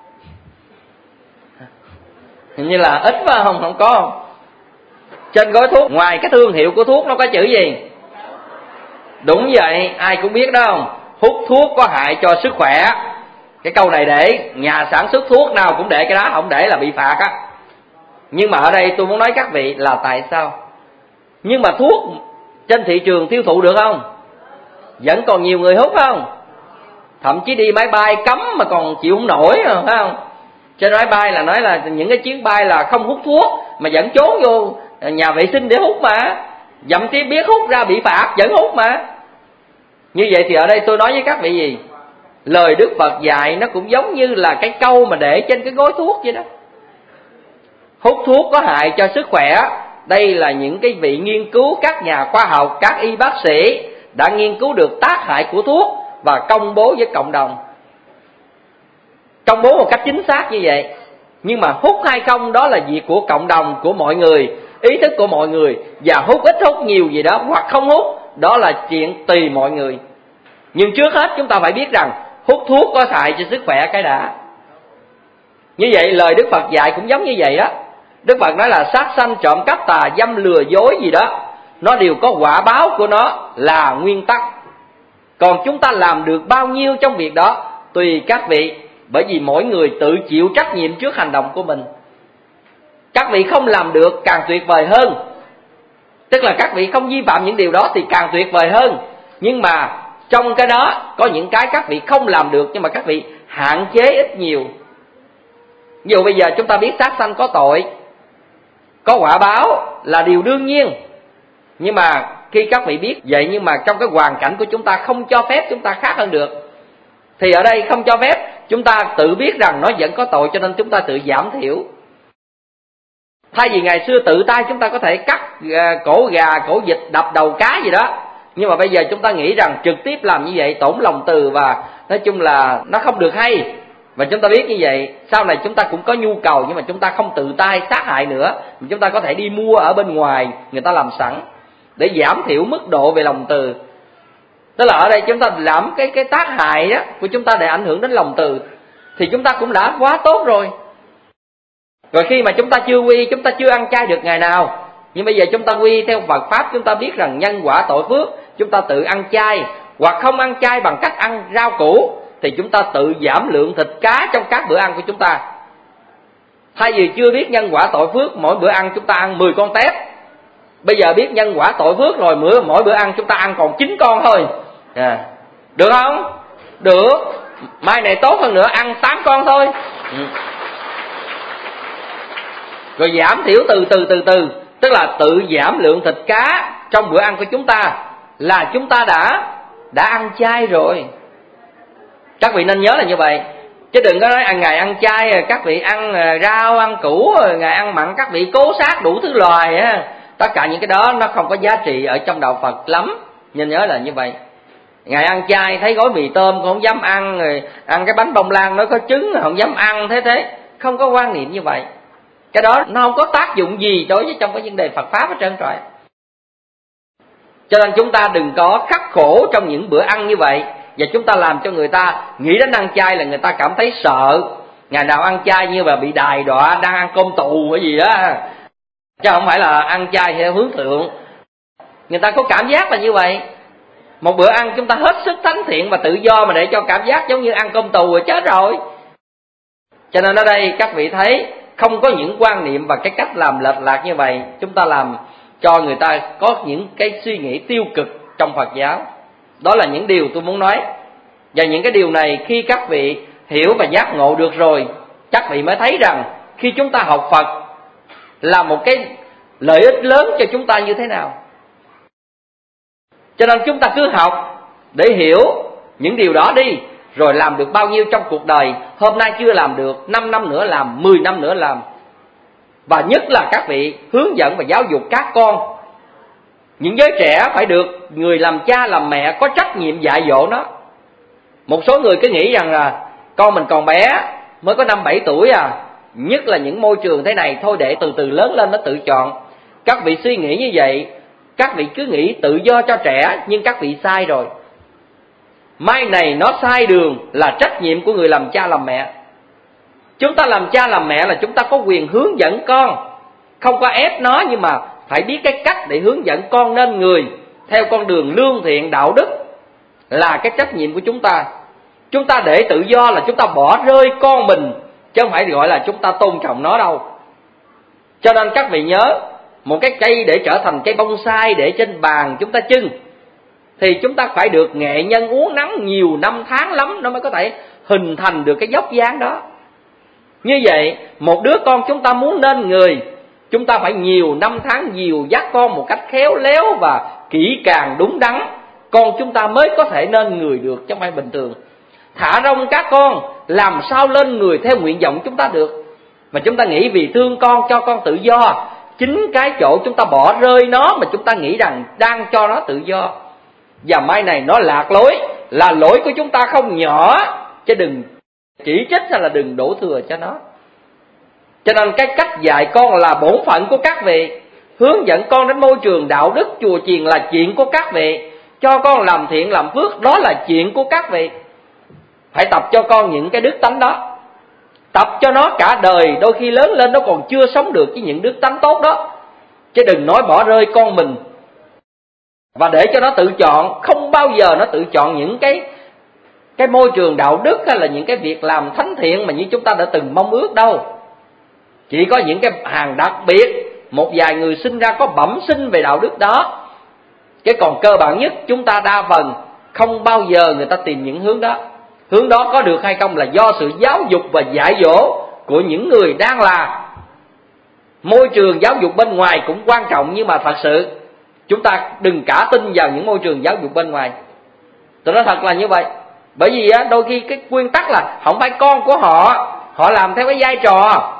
Hình như là ít phải không? Không có không? Trên gói thuốc ngoài cái thương hiệu của thuốc nó có chữ gì? Đúng vậy, ai cũng biết đó không? Hút thuốc có hại cho sức khỏe. Cái câu này để nhà sản xuất thuốc nào cũng để cái đó, không để là bị phạt á. Nhưng mà ở đây tôi muốn nói các vị là tại sao? Nhưng mà thuốc trên thị trường tiêu thụ được không? Vẫn còn nhiều người hút không? Thậm chí đi máy bay cấm mà còn chịu không nổi, phải không? Trên máy bay là nói là những cái chuyến bay là không hút thuốc mà vẫn trốn vô nhà vệ sinh để hút mà. Thậm chí biết hút ra bị phạt vẫn hút mà. Như vậy thì ở đây tôi nói với các vị gì? Lời Đức Phật dạy nó cũng giống như là cái câu mà để trên cái gói thuốc vậy đó. Hút thuốc có hại cho sức khỏe. Đây là những cái vị nghiên cứu, các nhà khoa học, các y bác sĩ đã nghiên cứu được tác hại của thuốc và công bố với cộng đồng. Công bố một cách chính xác như vậy. Nhưng mà hút hay không đó là việc của cộng đồng, của mọi người, ý thức của mọi người. Và hút ít hút nhiều gì đó hoặc không hút, đó là chuyện tùy mọi người. Nhưng trước hết chúng ta phải biết rằng hút thuốc có hại cho sức khỏe cái đã. Như vậy lời Đức Phật dạy cũng giống như vậy đó. Đức Phật nói là sát sanh, trộm cắp, tà dâm, lừa dối gì đó, nó đều có quả báo của nó là nguyên tắc. Còn chúng ta làm được bao nhiêu trong việc đó tùy các vị. Bởi vì mỗi người tự chịu trách nhiệm trước hành động của mình. Các vị không làm được càng tuyệt vời hơn. Tức là các vị không vi phạm những điều đó thì càng tuyệt vời hơn. Nhưng mà trong cái đó có những cái các vị không làm được, nhưng mà các vị hạn chế ít nhiều. Ví dụ bây giờ chúng ta biết sát sanh có tội, có quả báo là điều đương nhiên. Nhưng mà khi các vị biết vậy, nhưng mà trong cái hoàn cảnh của chúng ta không cho phép chúng ta khác hơn được, thì ở đây không cho phép, chúng ta tự biết rằng nó vẫn có tội, cho nên chúng ta tự giảm thiểu. Thay vì ngày xưa tự tay chúng ta có thể cắt cổ gà, cổ vịt, đập đầu cá gì đó, nhưng mà bây giờ chúng ta nghĩ rằng trực tiếp làm như vậy tổn lòng từ và nói chung là nó không được hay. Và chúng ta biết như vậy, sau này chúng ta cũng có nhu cầu, nhưng mà chúng ta không tự tay sát hại nữa. Chúng ta có thể đi mua ở bên ngoài, người ta làm sẵn, để giảm thiểu mức độ về lòng từ. Tức là ở đây chúng ta làm cái cái tác hại đó của chúng ta để ảnh hưởng đến lòng từ, thì chúng ta cũng đã quá tốt rồi. Rồi khi mà chúng ta chưa quy, chúng ta chưa ăn chay được ngày nào, nhưng bây giờ chúng ta quy theo Phật Pháp, chúng ta biết rằng nhân quả tội phước, chúng ta tự ăn chay, hoặc không ăn chay bằng cách ăn rau củ, thì chúng ta tự giảm lượng thịt cá trong các bữa ăn của chúng ta. Thay vì chưa biết nhân quả tội phước, mỗi bữa ăn chúng ta ăn mười con tép, bây giờ biết nhân quả tội phước rồi, mỗi, mỗi bữa ăn chúng ta ăn còn chín con thôi. À, được không? Được. Mai này tốt hơn nữa, ăn tám con thôi. Ừ. Rồi giảm thiểu từ từ từ từ, tức là tự giảm lượng thịt cá trong bữa ăn của chúng ta, là chúng ta đã đã ăn chay rồi. Các vị nên nhớ là như vậy. Chứ đừng có nói ăn ngày ăn chay các vị ăn rau, ăn củ, ngày ăn mặn các vị cố sát đủ thứ loài á. Tất cả những cái đó nó không có giá trị ở trong đạo Phật lắm, nên nhớ là như vậy. Ngài ăn chay thấy gói mì tôm không dám ăn, rồi ăn cái bánh bông lan nó có trứng không dám ăn, thế thế không có quan niệm như vậy. Cái đó nó không có tác dụng gì đối với trong cái vấn đề Phật pháp ở trơn trọi. Cho nên chúng ta đừng có khắc khổ trong những bữa ăn như vậy, và chúng ta làm cho người ta nghĩ đến ăn chay là người ta cảm thấy sợ. Ngày nào ăn chay như là bị đài đọa đang ăn cơm tù cái gì đó, chứ không phải là ăn chay theo hướng thượng. Người ta có cảm giác là như vậy. Một bữa ăn chúng ta hết sức thánh thiện và tự do, mà để cho cảm giác giống như ăn cơm tù rồi chết rồi. Cho nên ở đây các vị thấy không có những quan niệm và cái cách làm lệch lạc như vậy, chúng ta làm cho người ta có những cái suy nghĩ tiêu cực trong Phật giáo. Đó là những điều tôi muốn nói. Và những cái điều này khi các vị hiểu và giác ngộ được rồi, các vị mới thấy rằng khi chúng ta học Phật là một cái lợi ích lớn cho chúng ta như thế nào. Cho nên chúng ta cứ học để hiểu những điều đó đi, rồi làm được bao nhiêu trong cuộc đời. Hôm nay chưa làm được, năm năm nữa làm, mười năm nữa làm. Và nhất là các vị hướng dẫn và giáo dục các con. Những giới trẻ phải được người làm cha làm mẹ có trách nhiệm dạy dỗ nó. Một số người cứ nghĩ rằng là con mình còn bé, mới có năm bảy tuổi à, nhất là những môi trường thế này, thôi để từ từ lớn lên nó tự chọn. Các vị suy nghĩ như vậy, các vị cứ nghĩ tự do cho trẻ, nhưng các vị sai rồi. Mai này nó sai đường là trách nhiệm của người làm cha làm mẹ. Chúng ta làm cha làm mẹ là chúng ta có quyền hướng dẫn con, không có ép nó, nhưng mà phải biết cái cách để hướng dẫn con nên người theo con đường lương thiện đạo đức là cái trách nhiệm của chúng ta. Chúng ta để tự do là chúng ta bỏ rơi con mình, chứ không phải gọi là chúng ta tôn trọng nó đâu. Cho nên các vị nhớ, một cái cây để trở thành cây bonsai để trên bàn chúng ta trưng, thì chúng ta phải được nghệ nhân uống nắng nhiều năm tháng lắm nó mới có thể hình thành được cái dốc dáng đó. Như vậy, một đứa con chúng ta muốn nên người, chúng ta phải nhiều năm tháng dìu dắt con một cách khéo léo và kỹ càng đúng đắn, con chúng ta mới có thể nên người được, chứ không phải bình thường. Thả rông các con, làm sao lên người theo nguyện vọng chúng ta được. Mà chúng ta nghĩ vì thương con cho con tự do, chính cái chỗ chúng ta bỏ rơi nó mà chúng ta nghĩ rằng đang cho nó tự do. Và mai này nó lạc lối là lỗi của chúng ta không nhỏ, chứ đừng chỉ trích hay là đừng đổ thừa cho nó. Cho nên cái cách dạy con là bổn phận của các vị. Hướng dẫn con đến môi trường đạo đức chùa chiền là chuyện của các vị. Cho con làm thiện làm phước đó là chuyện của các vị. Hãy tập cho con những cái đức tánh đó, tập cho nó cả đời. Đôi khi lớn lên nó còn chưa sống được với những đức tánh tốt đó, chứ đừng nói bỏ rơi con mình. Và để cho nó tự chọn, không bao giờ nó tự chọn những cái cái môi trường đạo đức hay là những cái việc làm thánh thiện mà như chúng ta đã từng mong ước đâu. Chỉ có những cái hàng đặc biệt, một vài người sinh ra có bẩm sinh về đạo đức đó. Cái còn cơ bản nhất chúng ta đa phần không bao giờ người ta tìm những hướng đó. Hướng đó có được hay không là do sự giáo dục và dạy dỗ của những người đang là. Môi trường giáo dục bên ngoài cũng quan trọng, nhưng mà thật sự chúng ta đừng cả tin vào những môi trường giáo dục bên ngoài. Tôi nói thật là như vậy. Bởi vì á, đôi khi cái nguyên tắc là không phải con của họ, họ làm theo cái vai trò.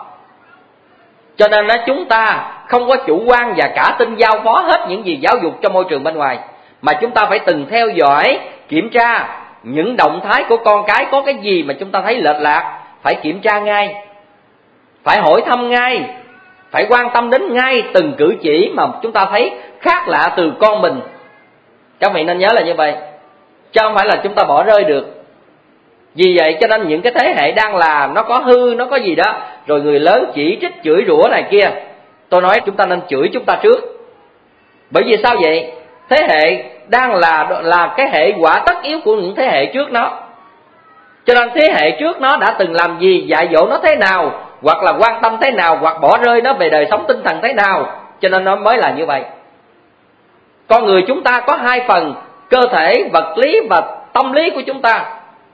Cho nên á, chúng ta không có chủ quan và cả tin giao phó hết những gì giáo dục trong môi trường bên ngoài, mà chúng ta phải từng theo dõi, kiểm tra những động thái của con cái. Có cái gì mà chúng ta thấy lệch lạc, phải kiểm tra ngay, phải hỏi thăm ngay, phải quan tâm đến ngay từng cử chỉ mà chúng ta thấy khác lạ từ con mình. Các vị nên nhớ là như vậy, chứ không phải là chúng ta bỏ rơi được. Vì vậy cho nên những cái thế hệ đang là nó có hư, nó có gì đó, rồi người lớn chỉ trích chửi rủa này kia, tôi nói chúng ta nên chửi chúng ta trước. Bởi vì sao vậy? Thế hệ đang là là cái hệ quả tất yếu của những thế hệ trước nó. Cho nên thế hệ trước nó đã từng làm gì, dạy dỗ nó thế nào, hoặc là quan tâm thế nào, hoặc bỏ rơi nó về đời sống tinh thần thế nào, cho nên nó mới là như vậy. Con người chúng ta có hai phần, cơ thể, vật lý và tâm lý của chúng ta.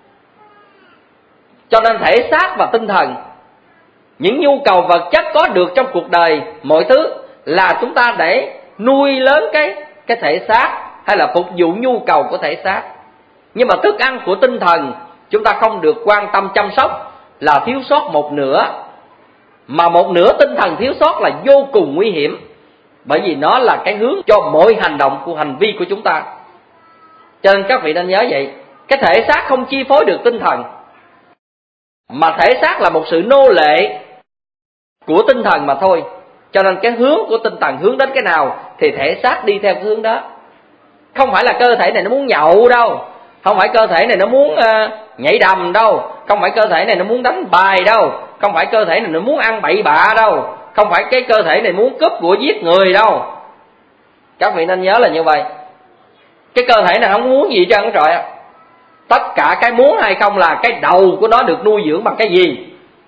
Cho nên thể xác và tinh thần, những nhu cầu vật chất có được trong cuộc đời, mọi thứ là chúng ta để nuôi lớn cái, cái thể xác, hay là phục vụ nhu cầu của thể xác. Nhưng mà thức ăn của tinh thần chúng ta không được quan tâm chăm sóc là thiếu sót một nửa. Mà một nửa tinh thần thiếu sót là vô cùng nguy hiểm. bởi vì nó là cái hướng cho mọi hành động của hành vi của chúng ta. Cho nên các vị nên nhớ vậy, cái thể xác không chi phối được tinh thần, mà thể xác là một sự nô lệ của tinh thần mà thôi. Cho nên cái hướng của tinh thần hướng đến cái nào thì thể xác đi theo cái hướng đó. Không phải là cơ thể này nó muốn nhậu đâu, không phải cơ thể này nó muốn uh, nhảy đầm đâu, không phải cơ thể này nó muốn đánh bài đâu, không phải cơ thể này nó muốn ăn bậy bạ đâu, không phải cái cơ thể này muốn cướp của giết người đâu. Các vị nên nhớ là như vậy. Cái cơ thể này không muốn gì trơn trời ạ. Tất cả cái muốn hay không là cái đầu của nó được nuôi dưỡng bằng cái gì.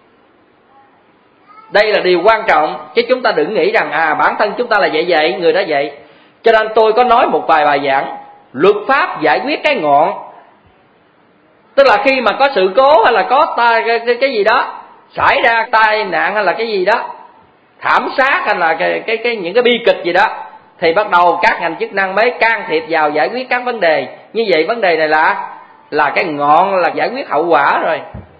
Đây là điều quan trọng, chứ chúng ta đừng nghĩ rằng à bản thân chúng ta là vậy vậy, người đó vậy. Cho nên tôi có nói một vài bài giảng luật pháp giải quyết cái ngọn. Tức là khi mà có sự cố hay là có tai, cái, cái, cái gì đó xảy ra, tai nạn hay là cái gì đó, thảm sát hay là cái, cái, cái, những cái bi kịch gì đó, thì bắt đầu các ngành chức năng mới can thiệp vào giải quyết các vấn đề. Như vậy vấn đề này là là cái ngọn, là giải quyết hậu quả rồi.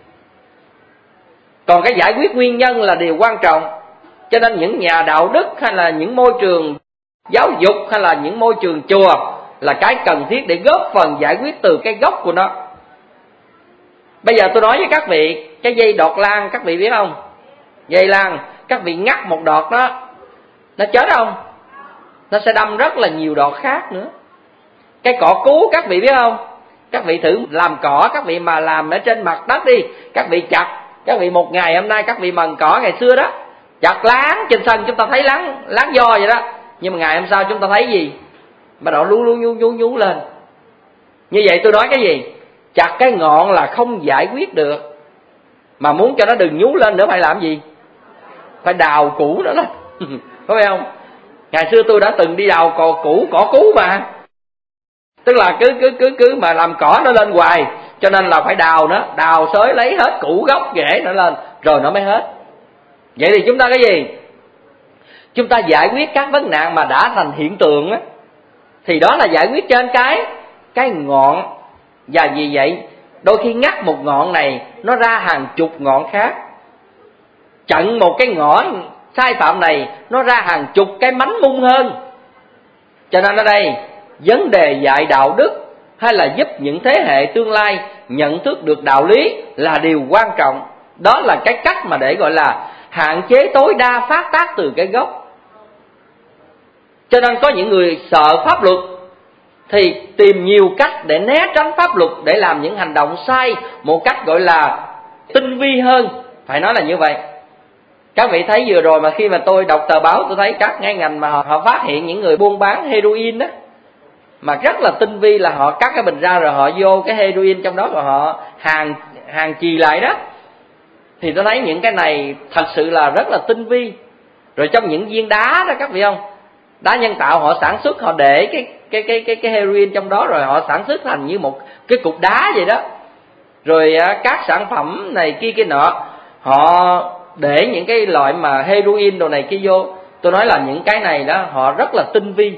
Còn cái giải quyết nguyên nhân là điều quan trọng. Cho nên những nhà đạo đức hay là những môi trường giáo dục hay là những môi trường chùa là cái cần thiết để góp phần giải quyết từ cái gốc của nó. Bây giờ tôi nói với các vị, cái dây đọt lan các vị biết không? Dây lan, các vị ngắt một đọt đó, nó chết không? Nó sẽ đâm rất là nhiều đọt khác nữa. Cái cỏ cứu các vị biết không? Các vị thử làm cỏ, các vị mà làm ở trên mặt đất đi, các vị chặt, các vị một ngày hôm nay các vị mần cỏ ngày xưa đó, chặt láng trên sân chúng ta thấy láng láng do vậy đó, nhưng mà ngày hôm sau chúng ta thấy gì? Bắt đầu lú lú nhú nhú nhú lên. Như vậy tôi nói cái gì? Chặt cái ngọn là không giải quyết được, mà muốn cho nó đừng nhú lên nữa phải làm gì? Phải đào củ nó lên. Có phải không? Ngày xưa tôi đã từng đi đào cỏ củ, cỏ cú mà. Tức là cứ cứ cứ cứ mà làm cỏ nó lên hoài, cho nên là phải đào nó, đào xới lấy hết củ gốc rễ nó lên rồi nó mới hết. Vậy thì chúng ta cái gì? Chúng ta giải quyết các vấn nạn mà đã thành hiện tượng á, thì đó là giải quyết trên cái cái ngọn. Và vì vậy đôi khi ngắt một ngọn này nó ra hàng chục ngọn khác, chặn một cái ngõ sai phạm này nó ra hàng chục cái mánh mung hơn. Cho nên ở đây vấn đề dạy đạo đức hay là giúp những thế hệ tương lai nhận thức được đạo lý là điều quan trọng. Đó là cái cách mà để gọi là hạn chế tối đa phát tác từ cái gốc. Cho nên có những người sợ pháp luật thì tìm nhiều cách để né tránh pháp luật, để làm những hành động sai một cách gọi là tinh vi hơn, phải nói là như vậy. Các vị thấy vừa rồi mà khi mà tôi đọc tờ báo, tôi thấy các ngay ngành mà họ, họ phát hiện những người buôn bán heroin đó, mà rất là tinh vi, là họ cắt cái bình ra rồi họ vô cái heroin trong đó rồi họ hàng hàng chì lại đó. Thì tôi thấy những cái này thật sự là rất là tinh vi. Rồi trong những viên đá đó các vị không, đá nhân tạo họ sản xuất, họ để cái cái cái cái cái heroin trong đó, rồi họ sản xuất thành như một cái cục đá vậy đó. Rồi các sản phẩm này kia kia nọ, họ để những cái loại mà heroin đồ này kia vô. Tôi nói là những cái này đó họ rất là tinh vi.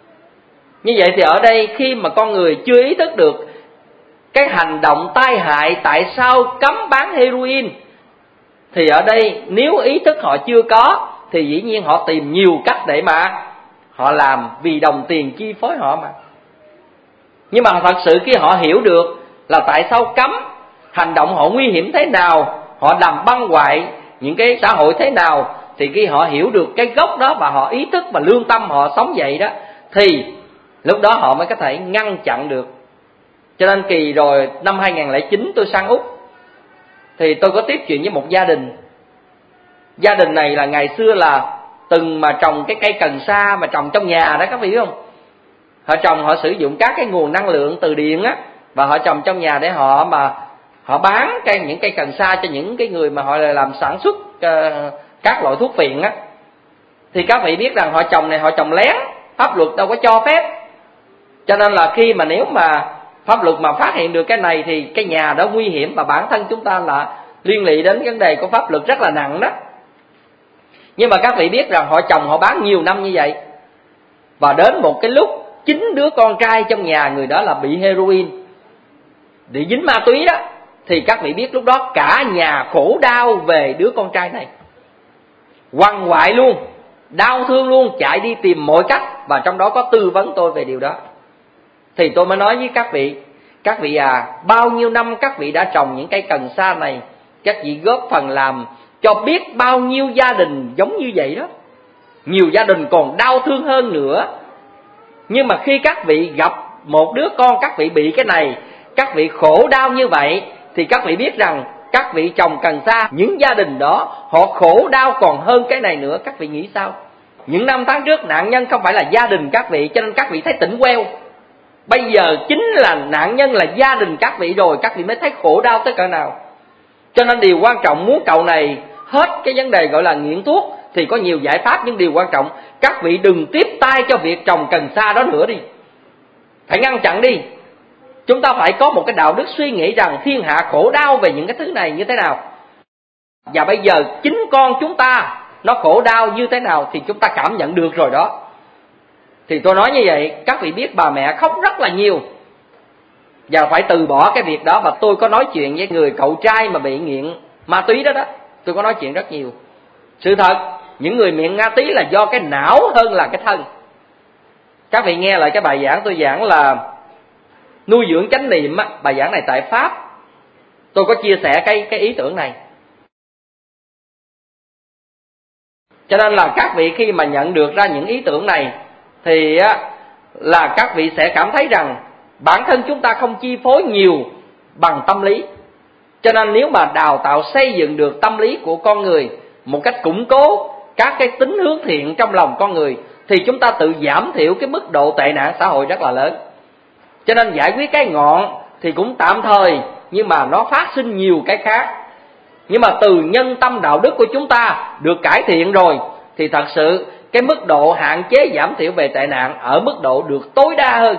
Như vậy thì ở đây khi mà con người chưa ý thức được cái hành động tai hại tại sao cấm bán heroin, thì ở đây nếu ý thức họ chưa có thì dĩ nhiên họ tìm nhiều cách để mà họ làm, vì đồng tiền chi phối họ mà. Nhưng mà thật sự khi họ hiểu được là tại sao cấm, hành động họ nguy hiểm thế nào, họ làm băng hoại những cái xã hội thế nào, thì khi họ hiểu được cái gốc đó và họ ý thức và lương tâm họ sống vậy đó, thì lúc đó họ mới có thể ngăn chặn được. Cho nên kỳ rồi năm hai không không chín tôi sang Úc, thì tôi có tiếp chuyện với một gia đình. Gia đình này là ngày xưa là từng mà trồng cái cây cần sa mà trồng trong nhà đó các vị biết không. Họ trồng, họ sử dụng các cái nguồn năng lượng từ điện á, và họ trồng trong nhà để họ mà họ bán cây, những cây cần sa cho những cái người mà họ làm sản xuất uh, các loại thuốc phiện á. Thì các vị biết rằng họ trồng này họ trồng lén, pháp luật đâu có cho phép. Cho nên là khi mà nếu mà pháp luật mà phát hiện được cái này thì cái nhà đó nguy hiểm, và bản thân chúng ta là liên lụy đến vấn đề của pháp luật rất là nặng đó. Nhưng mà các vị biết rằng họ trồng họ bán nhiều năm như vậy, và đến một cái lúc chính đứa con trai trong nhà người đó là bị heroin, bị dính ma túy đó, thì các vị biết lúc đó cả nhà khổ đau về đứa con trai này, quằn quại luôn. đau thương luôn, chạy đi tìm mọi cách, và trong đó có tư vấn tôi về điều đó. Thì tôi mới nói với các vị, các vị à, bao nhiêu năm các vị đã trồng những cây cần sa này, các vị góp phần làm cho biết bao nhiêu gia đình giống như vậy đó. Nhiều gia đình còn đau thương hơn nữa. Nhưng mà khi các vị gặp một đứa con các vị bị cái này, các vị khổ đau như vậy, thì các vị biết rằng các vị trồng cần sa, những gia đình đó họ khổ đau còn hơn cái này nữa. Các vị nghĩ sao? Những năm tháng trước nạn nhân không phải là gia đình các vị, cho nên các vị thấy tỉnh queo. Bây giờ chính là nạn nhân là gia đình các vị rồi, các vị mới thấy khổ đau tới cỡ nào. Cho nên điều quan trọng, muốn cậu này hết cái vấn đề gọi là nghiện thuốc thì có nhiều giải pháp, nhưng điều quan trọng các vị đừng tiếp tay cho việc trồng cần sa đó nữa đi. Phải ngăn chặn đi. Chúng ta phải có một cái đạo đức suy nghĩ rằng thiên hạ khổ đau về những cái thứ này như thế nào. Và bây giờ chính con chúng ta nó khổ đau như thế nào thì chúng ta cảm nhận được rồi đó. Thì tôi nói như vậy, các vị biết bà mẹ khóc rất là nhiều và phải từ bỏ cái việc đó. Và tôi có nói chuyện với người cậu trai mà bị nghiện ma túy đó đó, tôi có nói chuyện rất nhiều. Sự thật, những người nghiện ma túy là do cái não hơn là cái thân. Các vị nghe lại cái bài giảng tôi giảng là nuôi dưỡng chánh niệm á, bài giảng này tại Pháp. Tôi có chia sẻ cái cái ý tưởng này. Cho nên là các vị khi mà nhận được ra những ý tưởng này thì á, là các vị sẽ cảm thấy rằng bản thân chúng ta không chi phối nhiều bằng tâm lý. Cho nên nếu mà đào tạo xây dựng được tâm lý của con người một cách củng cố các cái tính hướng thiện trong lòng con người, thì chúng ta tự giảm thiểu cái mức độ tệ nạn xã hội rất là lớn. Cho nên giải quyết cái ngọn thì cũng tạm thời, nhưng mà nó phát sinh nhiều cái khác. Nhưng mà từ nhân tâm đạo đức của chúng ta được cải thiện rồi thì thật sự cái mức độ hạn chế giảm thiểu về tệ nạn ở mức độ được tối đa hơn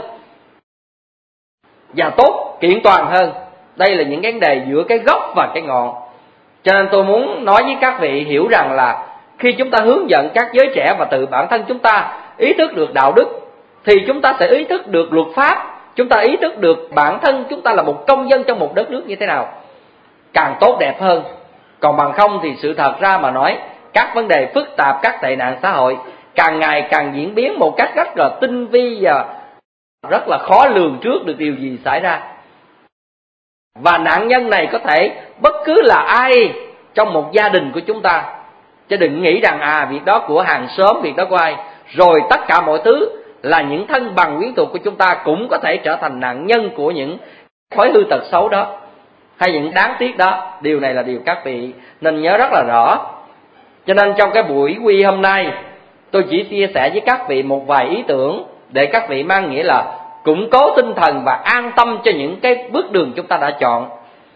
và tốt, kiện toàn hơn. Đây là những vấn đề giữa cái gốc và cái ngọn. Cho nên tôi muốn nói với các vị hiểu rằng là khi chúng ta hướng dẫn các giới trẻ và tự bản thân chúng ta ý thức được đạo đức, thì chúng ta sẽ ý thức được luật pháp, chúng ta ý thức được bản thân chúng ta là một công dân trong một đất nước như thế nào, càng tốt đẹp hơn. Còn bằng không thì sự thật ra mà nói, các vấn đề phức tạp, các tệ nạn xã hội càng ngày càng diễn biến một cách rất là tinh vi và rất là khó lường trước được điều gì xảy ra. Và nạn nhân này có thể bất cứ là ai trong một gia đình của chúng ta. Chứ đừng nghĩ rằng à việc đó của hàng xóm, việc đó của ai. Rồi tất cả mọi thứ là những thân bằng quyến thuộc của chúng ta cũng có thể trở thành nạn nhân của những thói hư tật xấu đó, hay những đáng tiếc đó. Điều này là điều các vị nên nhớ rất là rõ. Cho nên trong cái buổi quy hôm nay, tôi chỉ chia sẻ với các vị một vài ý tưởng để các vị mang nghĩa là củng cố tinh thần và an tâm cho những cái bước đường chúng ta đã chọn.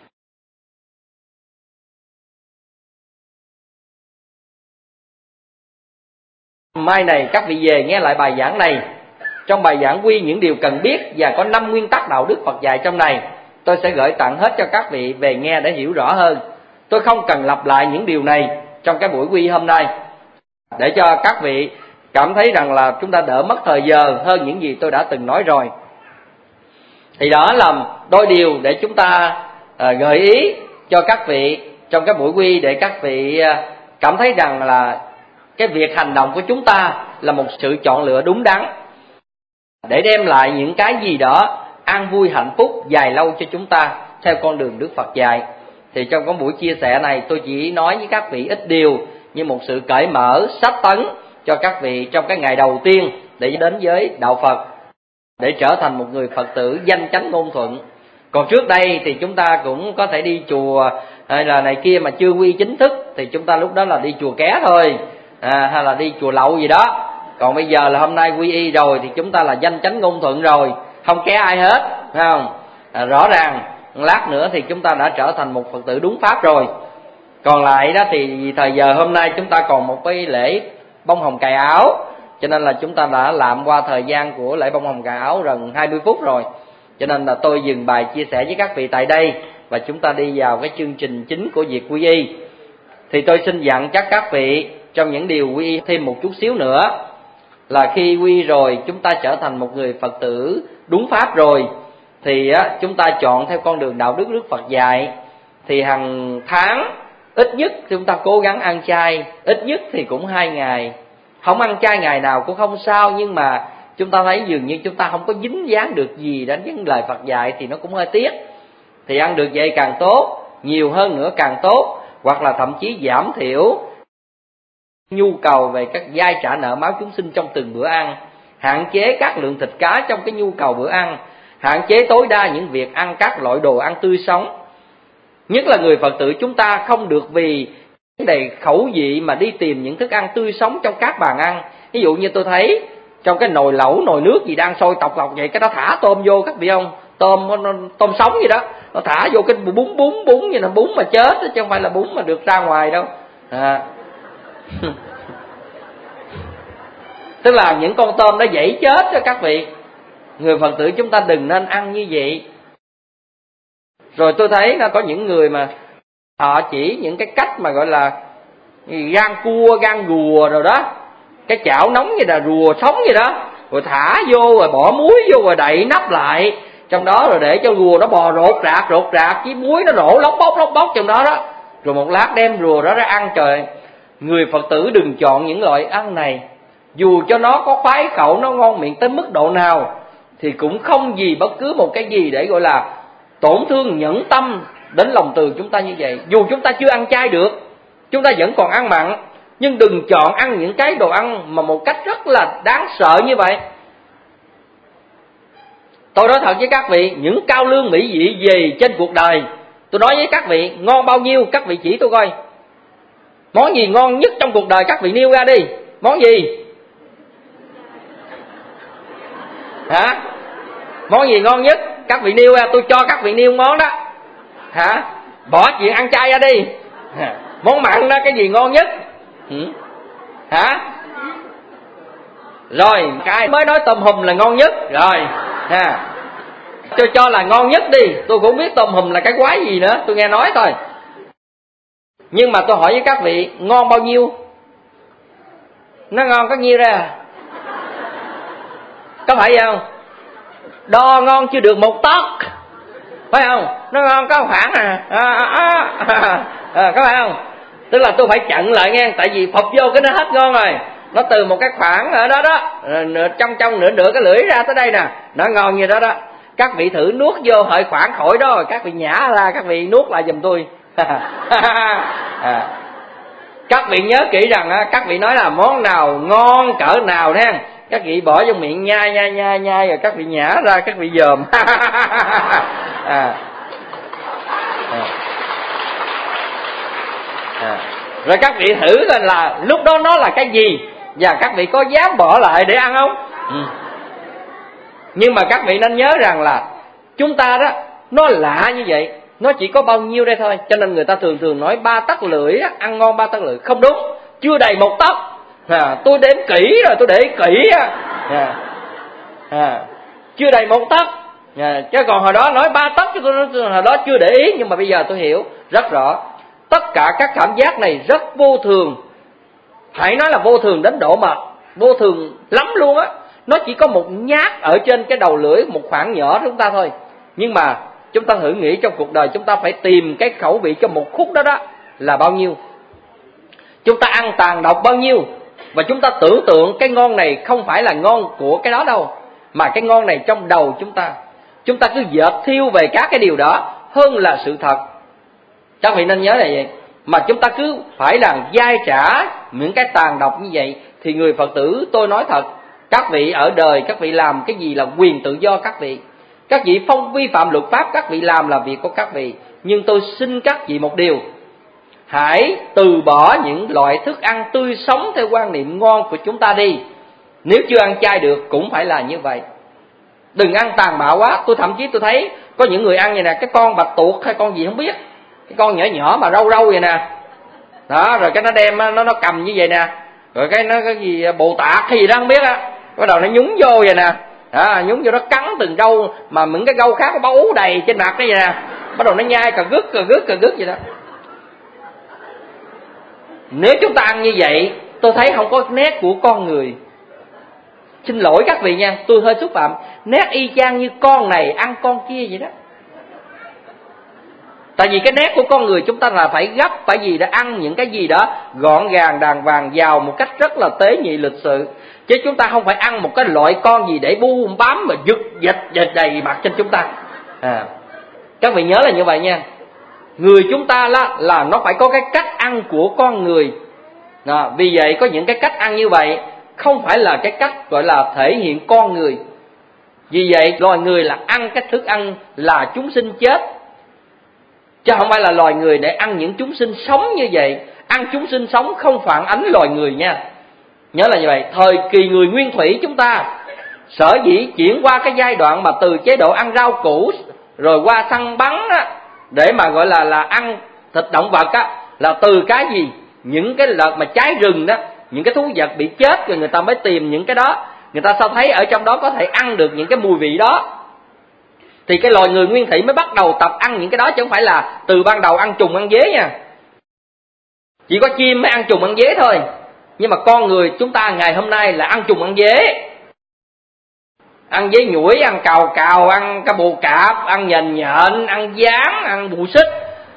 Mai này các vị về nghe lại bài giảng này. Trong bài giảng quy những điều cần biết và có năm nguyên tắc đạo đức Phật dạy trong này, tôi sẽ gửi tặng hết cho các vị về nghe để hiểu rõ hơn. Tôi không cần lặp lại những điều này trong cái buổi quy hôm nay, để cho các vị cảm thấy rằng là chúng ta đỡ mất thời giờ hơn những gì tôi đã từng nói rồi. Thì đó là đôi điều để chúng ta à, gợi ý cho các vị trong cái buổi quy, để các vị à, cảm thấy rằng là cái việc hành động của chúng ta là một sự chọn lựa đúng đắn để đem lại những cái gì đó an vui hạnh phúc dài lâu cho chúng ta theo con đường Đức Phật dạy. Thì trong cái buổi chia sẻ này tôi chỉ nói với các vị ít điều như một sự cởi mở, sách tấn cho các vị trong cái ngày đầu tiên để đến với đạo Phật, để trở thành một người Phật tử danh chánh ngôn thuận. Còn trước đây thì chúng ta cũng có thể đi chùa hay là này kia mà chưa quy chính thức, thì chúng ta lúc đó là đi chùa ké thôi, à, hay là đi chùa lậu gì đó. Còn bây giờ là hôm nay quy y rồi thì chúng ta là danh chánh ngôn thuận rồi, không ké ai hết, phải không? À, rõ ràng lát nữa thì chúng ta đã trở thành một Phật tử đúng pháp rồi. Còn lại đó thì thời giờ hôm nay chúng ta còn một cái lễ bông hồng cài áo, cho nên là chúng ta đã làm qua thời gian của lễ bông hồng cài áo gần hai mươi phút rồi. Cho nên là tôi dừng bài chia sẻ với các vị tại đây, và chúng ta đi vào cái chương trình chính của việc quy y. Thì tôi xin dặn chắc các vị trong những điều quy y thêm một chút xíu nữa, là khi quy rồi chúng ta trở thành một người Phật tử đúng pháp rồi, thì á, chúng ta chọn theo con đường đạo đức Đức Phật dạy. Thì hàng tháng ít nhất chúng ta cố gắng ăn chay, ít nhất thì cũng hai ngày, Không ăn chay ngày nào cũng không sao, nhưng mà chúng ta thấy dường như chúng ta không có dính dáng được gì đến những lời Phật dạy thì nó cũng hơi tiếc. Thì ăn được vậy càng tốt, nhiều hơn nữa càng tốt, hoặc là thậm chí giảm thiểu nhu cầu về các vay trả nợ máu chúng sinh trong từng bữa ăn, hạn chế các lượng thịt cá trong cái nhu cầu bữa ăn, hạn chế tối đa những việc ăn các loại đồ ăn tươi sống. Nhất là người Phật tử chúng ta không được vì vấn đề khẩu vị mà đi tìm những thức ăn tươi sống trong các bàn ăn. Ví dụ như tôi thấy trong cái nồi lẩu, nồi nước gì đang sôi tọc tọc vậy, cái đó thả tôm vô, các vị không? Tôm tôm sống gì đó, nó thả vô cái bún bún bún như là bún mà chết, chứ không phải là bún mà được ra ngoài đâu. À. Tức là những con tôm đó dãy chết đó các vị. Người Phật tử chúng ta đừng nên ăn như vậy. Rồi tôi thấy nó có những người mà họ chỉ những cái cách mà gọi là gan cua, gan rùa rồi đó, cái chảo nóng như là rùa sống vậy đó, rồi thả vô rồi bỏ muối vô rồi đậy nắp lại trong đó, rồi để cho rùa nó bò rột rạc rột rạc với muối nó đổ lóc bóc lóc bóc trong đó đó, rồi một lát đem rùa đó ra ăn. Trời, người Phật tử đừng chọn những loại ăn này, dù cho nó có khoái khẩu, nó ngon miệng tới mức độ nào thì cũng không gì bất cứ một cái gì để gọi là tổn thương nhẫn tâm đến lòng từ chúng ta như vậy. Dù chúng ta chưa ăn chay được, chúng ta vẫn còn ăn mặn, nhưng đừng chọn ăn những cái đồ ăn mà một cách rất là đáng sợ như vậy. Tôi nói thật với các vị, những cao lương mỹ vị gì trên cuộc đời, tôi nói với các vị, ngon bao nhiêu các vị chỉ tôi coi. Món gì ngon nhất trong cuộc đời các vị nêu ra đi. Món gì? Hả? Món gì ngon nhất các vị nêu ra, tôi cho các vị nêu món đó. Hả? Bỏ chuyện ăn chay ra đi. Món mặn đó, cái gì ngon nhất? Ừ. Hả? Rồi, cái mới nói tôm hùm là ngon nhất. Rồi, ha. Tôi cho là ngon nhất đi. Tôi cũng biết tôm hùm là cái quái gì nữa, tôi nghe nói thôi. Nhưng mà tôi hỏi với các vị, ngon bao nhiêu? Nó ngon có nhiêu ra? Có phải vậy không? Đo ngon chưa được một tấc, phải không? Nó ngon có khoảng à, à, à, à, à có phải không? Tức là tôi phải chặn lại nghe, tại vì phập vô cái nó hết ngon rồi. Nó từ một cái khoảng ở đó đó, trong trong nửa nửa cái lưỡi ra tới đây nè, nó ngon như đó đó. Các vị thử nuốt vô hợi khoảng khỏi đó rồi các vị nhả ra, các vị nuốt lại giùm tôi. À. Các vị nhớ kỹ rằng á, các vị nói là món nào ngon cỡ nào nha, các vị bỏ vô miệng nhai nhai nhai nhai rồi các vị nhả ra, các vị dòm. À. À. À. Rồi các vị thử là, là lúc đó nó là cái gì, và các vị có dám bỏ lại để ăn không? Ừ. Nhưng mà các vị nên nhớ rằng là chúng ta đó, nó lạ như vậy, nó chỉ có bao nhiêu đây thôi. Cho nên người ta thường thường nói ba tấc lưỡi á, ăn ngon ba tấc lưỡi. Không đúng, chưa đầy một tấc. À, tôi đếm kỹ rồi, tôi để kỹ á. À, à, chưa đầy một tấc. À, chứ còn hồi đó nói ba tấc chứ tôi hồi đó chưa để ý, nhưng mà bây giờ tôi hiểu rất rõ. Tất cả các cảm giác này rất vô thường. Hãy nói là vô thường đến độ mà vô thường lắm luôn á. Nó chỉ có một nhát ở trên cái đầu lưỡi, một khoảng nhỏ của chúng ta thôi. Nhưng mà chúng ta thử nghĩ trong cuộc đời chúng ta phải tìm cái khẩu vị cho một khúc đó đó là bao nhiêu. Chúng ta ăn tàn độc bao nhiêu. Và chúng ta tưởng tượng cái ngon này không phải là ngon của cái đó đâu, mà cái ngon này trong đầu chúng ta. Chúng ta cứ dợp thiêu về các cái điều đó hơn là sự thật. Các vị nên nhớ là vậy. Mà chúng ta cứ phải là dai trả những cái tàn độc như vậy thì người Phật tử, tôi nói thật, các vị ở đời các vị làm cái gì là quyền tự do các vị. Các vị không vi phạm luật pháp, các vị làm là việc của các vị. Nhưng tôi xin các vị một điều, hãy từ bỏ những loại thức ăn tươi sống theo quan niệm ngon của chúng ta đi. Nếu chưa ăn chay được cũng phải là như vậy. Đừng ăn tàn bạo quá. Tôi thậm chí tôi thấy có những người ăn vậy nè, cái con bạch tuộc hay con gì không biết, cái con nhỏ nhỏ mà râu râu vậy nè. Đó, rồi cái nó đem, nó nó cầm như vậy nè. Rồi cái nó cái gì Bồ Tát hay gì đó không biết á. Bắt đầu nó nhúng vô vậy nè. Đó, nhúng vô nó cắn từng râu, mà những cái râu khác nó bấu đầy trên mặt đó vậy nè. Bắt đầu nó nhai cà gứt cà gứt cà gứt vậy đó. Nếu chúng ta ăn như vậy, tôi thấy không có nét của con người. Xin lỗi các vị nha, tôi hơi xúc phạm. Nét y chang như con này ăn con kia vậy đó. Tại vì cái nét của con người chúng ta là phải gấp, phải gì để ăn những cái gì đó gọn gàng, đàng hoàng, vào một cách rất là tế nhị lịch sự. Chứ chúng ta không phải ăn một cái loại con gì để bu bám mà giật dịch dịch đầy mặt trên chúng ta. À, các vị nhớ là như vậy nha. Người chúng ta là, là nó phải có cái cách ăn của con người. À, vì vậy có những cái cách ăn như vậy không phải là cái cách gọi là thể hiện con người. Vì vậy loài người là ăn cái thức ăn là chúng sinh chết, chứ không phải là loài người để ăn những chúng sinh sống như vậy. Ăn chúng sinh sống không phản ánh loài người nha. Nhớ là như vậy. Thời kỳ người nguyên thủy chúng ta sở dĩ chuyển qua cái giai đoạn mà từ chế độ ăn rau củ rồi qua săn bắn á, để mà gọi là là ăn thịt động vật á, là từ cái gì? Những cái lợn mà cháy rừng đó, những cái thú vật bị chết rồi người ta mới tìm những cái đó. Người ta sao thấy ở trong đó có thể ăn được những cái mùi vị đó, thì cái loài người nguyên thủy mới bắt đầu tập ăn những cái đó, chứ không phải là từ ban đầu ăn trùng ăn dế nha. Chỉ có chim mới ăn trùng ăn dế thôi. Nhưng mà con người chúng ta ngày hôm nay là ăn trùng ăn dế. Ăn dế nhủi, ăn cào cào, ăn cá bồ cạp, ăn nhện nhện, ăn gián, ăn bù xích.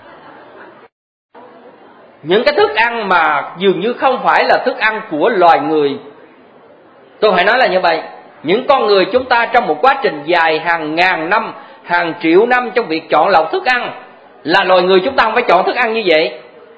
Những cái thức ăn mà dường như không phải là thức ăn của loài người. Tôi phải nói là như vậy. Những con người chúng ta trong một quá trình dài hàng ngàn năm, hàng triệu năm trong việc chọn lọc thức ăn, là loài người chúng ta không phải chọn thức ăn như vậy.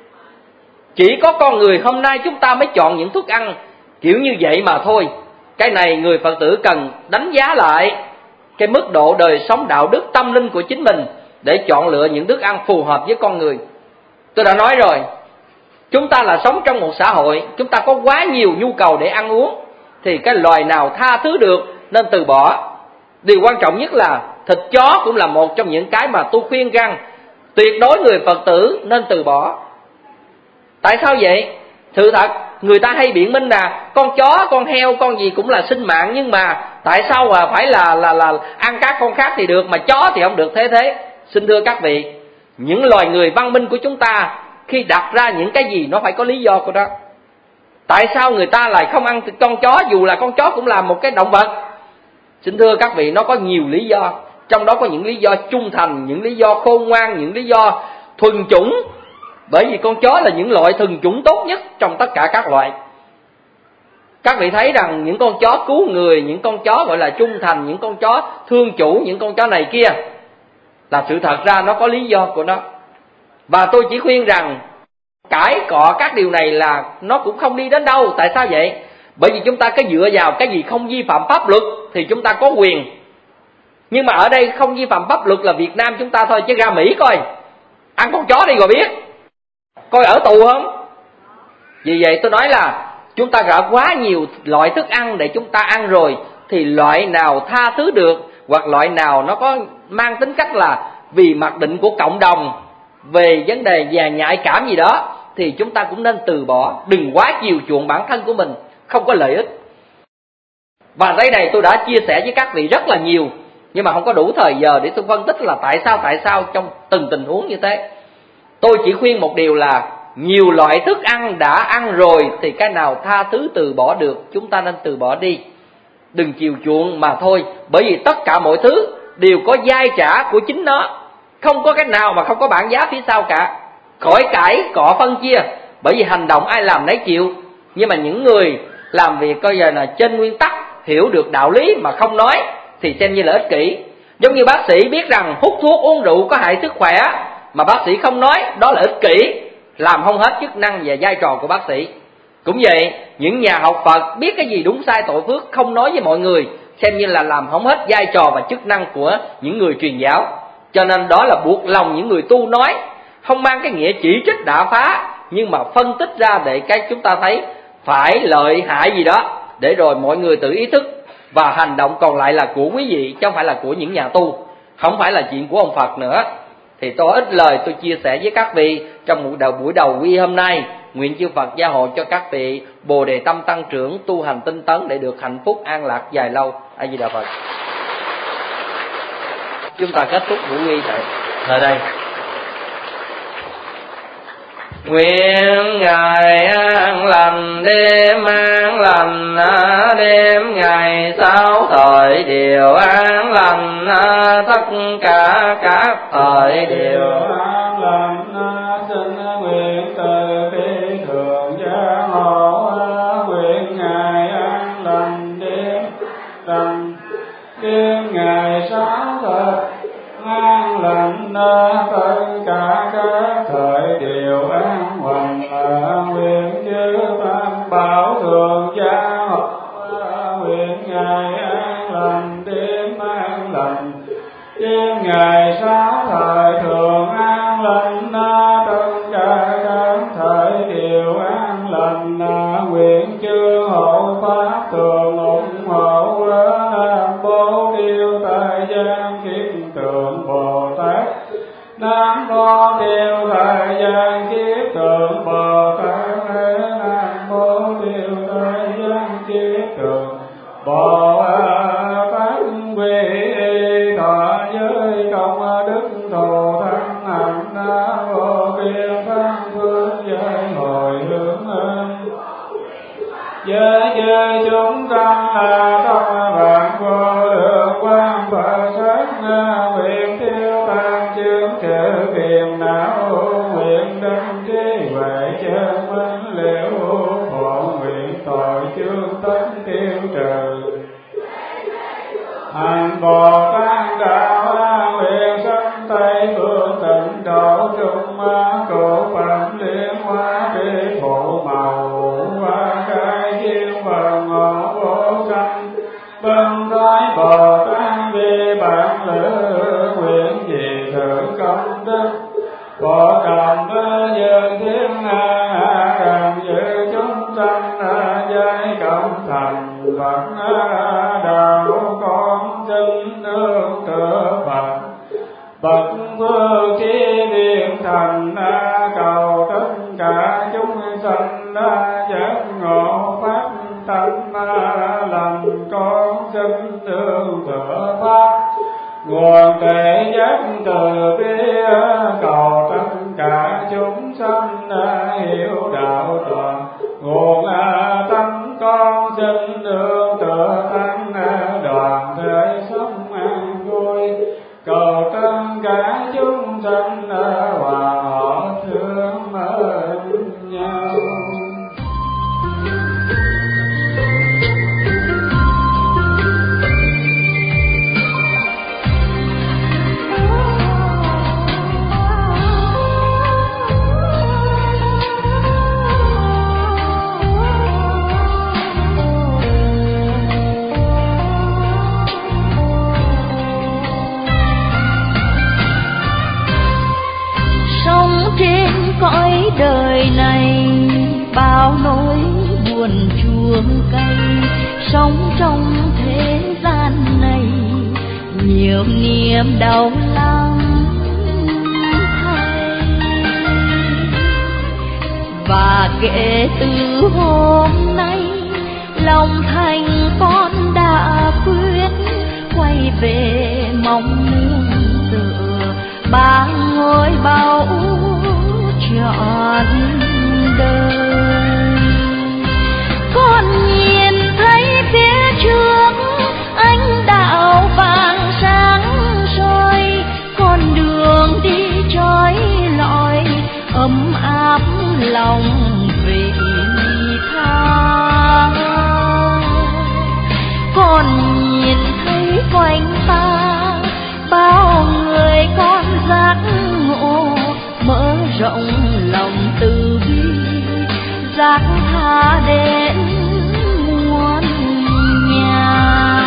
Chỉ có con người hôm nay chúng ta mới chọn những thức ăn kiểu như vậy mà thôi. Cái này người Phật tử cần đánh giá lại cái mức độ đời sống đạo đức tâm linh của chính mình để chọn lựa những thức ăn phù hợp với con người. Tôi đã nói rồi, chúng ta là sống trong một xã hội, chúng ta có quá nhiều nhu cầu để ăn uống, thì cái loài nào tha thứ được nên từ bỏ. Điều quan trọng nhất là thịt chó cũng là một trong những cái mà tôi khuyên rằng tuyệt đối người Phật tử nên từ bỏ. Tại sao vậy? Sự thật người ta hay biện minh là con chó, con heo, con gì cũng là sinh mạng, nhưng mà tại sao mà phải là là là ăn các con khác thì được mà chó thì không được thế thế? Xin thưa các vị, những loài người văn minh của chúng ta khi đặt ra những cái gì nó phải có lý do của nó. Tại sao người ta lại không ăn con chó dù là con chó cũng là một cái động vật? Xin thưa các vị, nó có nhiều lý do. Trong đó có những lý do trung thành, những lý do khôn ngoan, những lý do thuần chủng. Bởi vì con chó là những loại thuần chủng tốt nhất trong tất cả các loại. Các vị thấy rằng những con chó cứu người, những con chó gọi là trung thành, những con chó thương chủ, những con chó này kia, là sự thật ra nó có lý do của nó. Và tôi chỉ khuyên rằng cãi cọ các điều này là nó cũng không đi đến đâu. Tại sao vậy? Bởi vì chúng ta cứ dựa vào cái gì không vi phạm pháp luật thì chúng ta có quyền. Nhưng mà ở đây không vi phạm pháp luật là Việt Nam chúng ta thôi, chứ ra Mỹ coi, ăn con chó đi rồi biết, coi ở tù không? Vì vậy tôi nói là chúng ta đã quá nhiều loại thức ăn để chúng ta ăn rồi, thì loại nào tha thứ được, hoặc loại nào nó có mang tính cách là vì mặc định của cộng đồng về vấn đề và nhạy cảm gì đó, thì chúng ta cũng nên từ bỏ. Đừng quá chiều chuộng bản thân của mình, không có lợi ích. Và đây này tôi đã chia sẻ với các vị rất là nhiều, nhưng mà không có đủ thời giờ để tôi phân tích là tại sao tại sao trong từng tình huống như thế. Tôi chỉ khuyên một điều là nhiều loại thức ăn đã ăn rồi thì cái nào tha thứ từ bỏ được chúng ta nên từ bỏ đi. Đừng chiều chuộng mà thôi. Bởi vì tất cả mọi thứ đều có giai trả của chính nó, không có cái nào mà không có bảng giá phía sau cả. Khỏi cãi cọ phân chia, bởi vì hành động ai làm nấy chịu. Nhưng mà những người làm việc coi giờ là trên nguyên tắc, hiểu được đạo lý mà không nói thì xem như là ích kỷ. Giống như bác sĩ biết rằng hút thuốc uống rượu có hại sức khỏe mà bác sĩ không nói, đó là ích kỷ, làm không hết chức năng và vai trò của bác sĩ. Cũng vậy, những nhà học Phật biết cái gì đúng sai tội phước không nói với mọi người, xem như là làm không hết vai trò và chức năng của những người truyền giáo. Cho nên đó là buộc lòng những người tu nói, không mang cái nghĩa chỉ trích đả phá, nhưng mà phân tích ra để cái chúng ta thấy phải lợi hại gì đó, để rồi mọi người tự ý thức, và hành động còn lại là của quý vị chứ không phải là của những nhà tu, không phải là chuyện của ông Phật nữa. Thì tôi ít lời tôi chia sẻ với các vị trong một đầu buổi đầu quy hôm nay. Nguyện chư Phật gia hộ cho các vị bồ đề tâm tăng trưởng, tu hành tinh tấn để được hạnh phúc an lạc dài lâu. A Di Đà Phật. Chúng ta kết thúc buổi quy tại tại đây. Nguyện ngày an lành đêm an lành, đêm ngày sáu thời đều an lành, tất cả các thời đều an lành. Xin nguyện từ bi thượng gia hộ, nguyện ngày an lành đêm lành, đêm ngày sáu thời an lành, tất cả các thời đều an hoành. Nguyện chư tam bảo thượng gia hộ, nguyện ngày an lành đêm an lành, đêm ngày sáu thời thường an lành, tất cả các thời đều an lành. Nguyện chư hộ pháp thường ủng hộ, bố tiêu tại gian kiết tượng Bồ Tát. Nam mô tiêu tại gian kiết tượng Bồ Tát. Nam mô tiêu tại gian kiết tượng Bồ Tát. Quy thọ giới công đức thù thắng hạnh, vô biên pháp phương giới hồi hướng. Giới giới chúng tăng trong vạn vô lượng quang Phật sát, nguyện tiêu tan chướng trừ phiền não, nguyện đăng trí huệ chân minh liễu, phổ nguyện tội chướng tất tiêu trừ. Hành Bồ Tát đạo nguyện sanh Tây phương tịnh độ trung, cụ phẩm liên hoa tri phụ màu, khai duyên phần ngộ vô sanh. Vân nói Bồ Tát vì bản lữ, nguyện gì thử công đức phổ đồng dương thiên rằng như chúng sanh giai cộng thành Phật đạo con xin nương tựa Phật. Bậc phương chí viên thành cầu tất cả chúng sanh giác ngộ pháp tánh lành, con xin nương tựa Pháp. Nguồn tuệ giác từ bi cầu tất cả chúng sanh hiểu đạo toàn. Nguồn tánh con xin nương tựa Thánh đoàn thể sống an vui, cầu tất cả chúng sanh hòa họ thương mến nhau. Cõi đời này bao nỗi buồn chua cay, sống trong thế gian này nhiều niềm đau lắm thay. Và kể từ hôm nay lòng thành con đã quyết quay về mong nương tựa ba ngôi báu trọn đời. Con nhìn thấy phía trước ánh đạo vàng sáng soi, con đường đi trói lọi ấm áp lòng vị tha. Con nhìn thấy quanh ta bao người con giác ngộ, mở rộng lòng từ bi giác tha đến muôn nhà.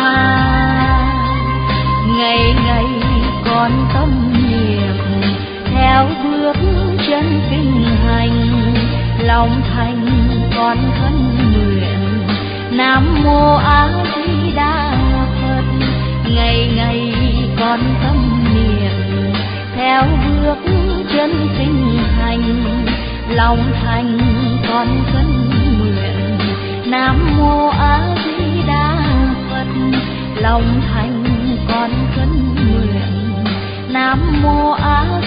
Ngày ngày con tâm niệm theo bước chân kinh hành, lòng thành con khấn nguyện Nam Mô A Di Đà Phật. Ngày ngày con tâm niệm theo bước chân kinh hành, lòng thành con khấn nguyện Nam Mô A Di Đà Phật. Lòng thành con khấn nguyện Nam Mô A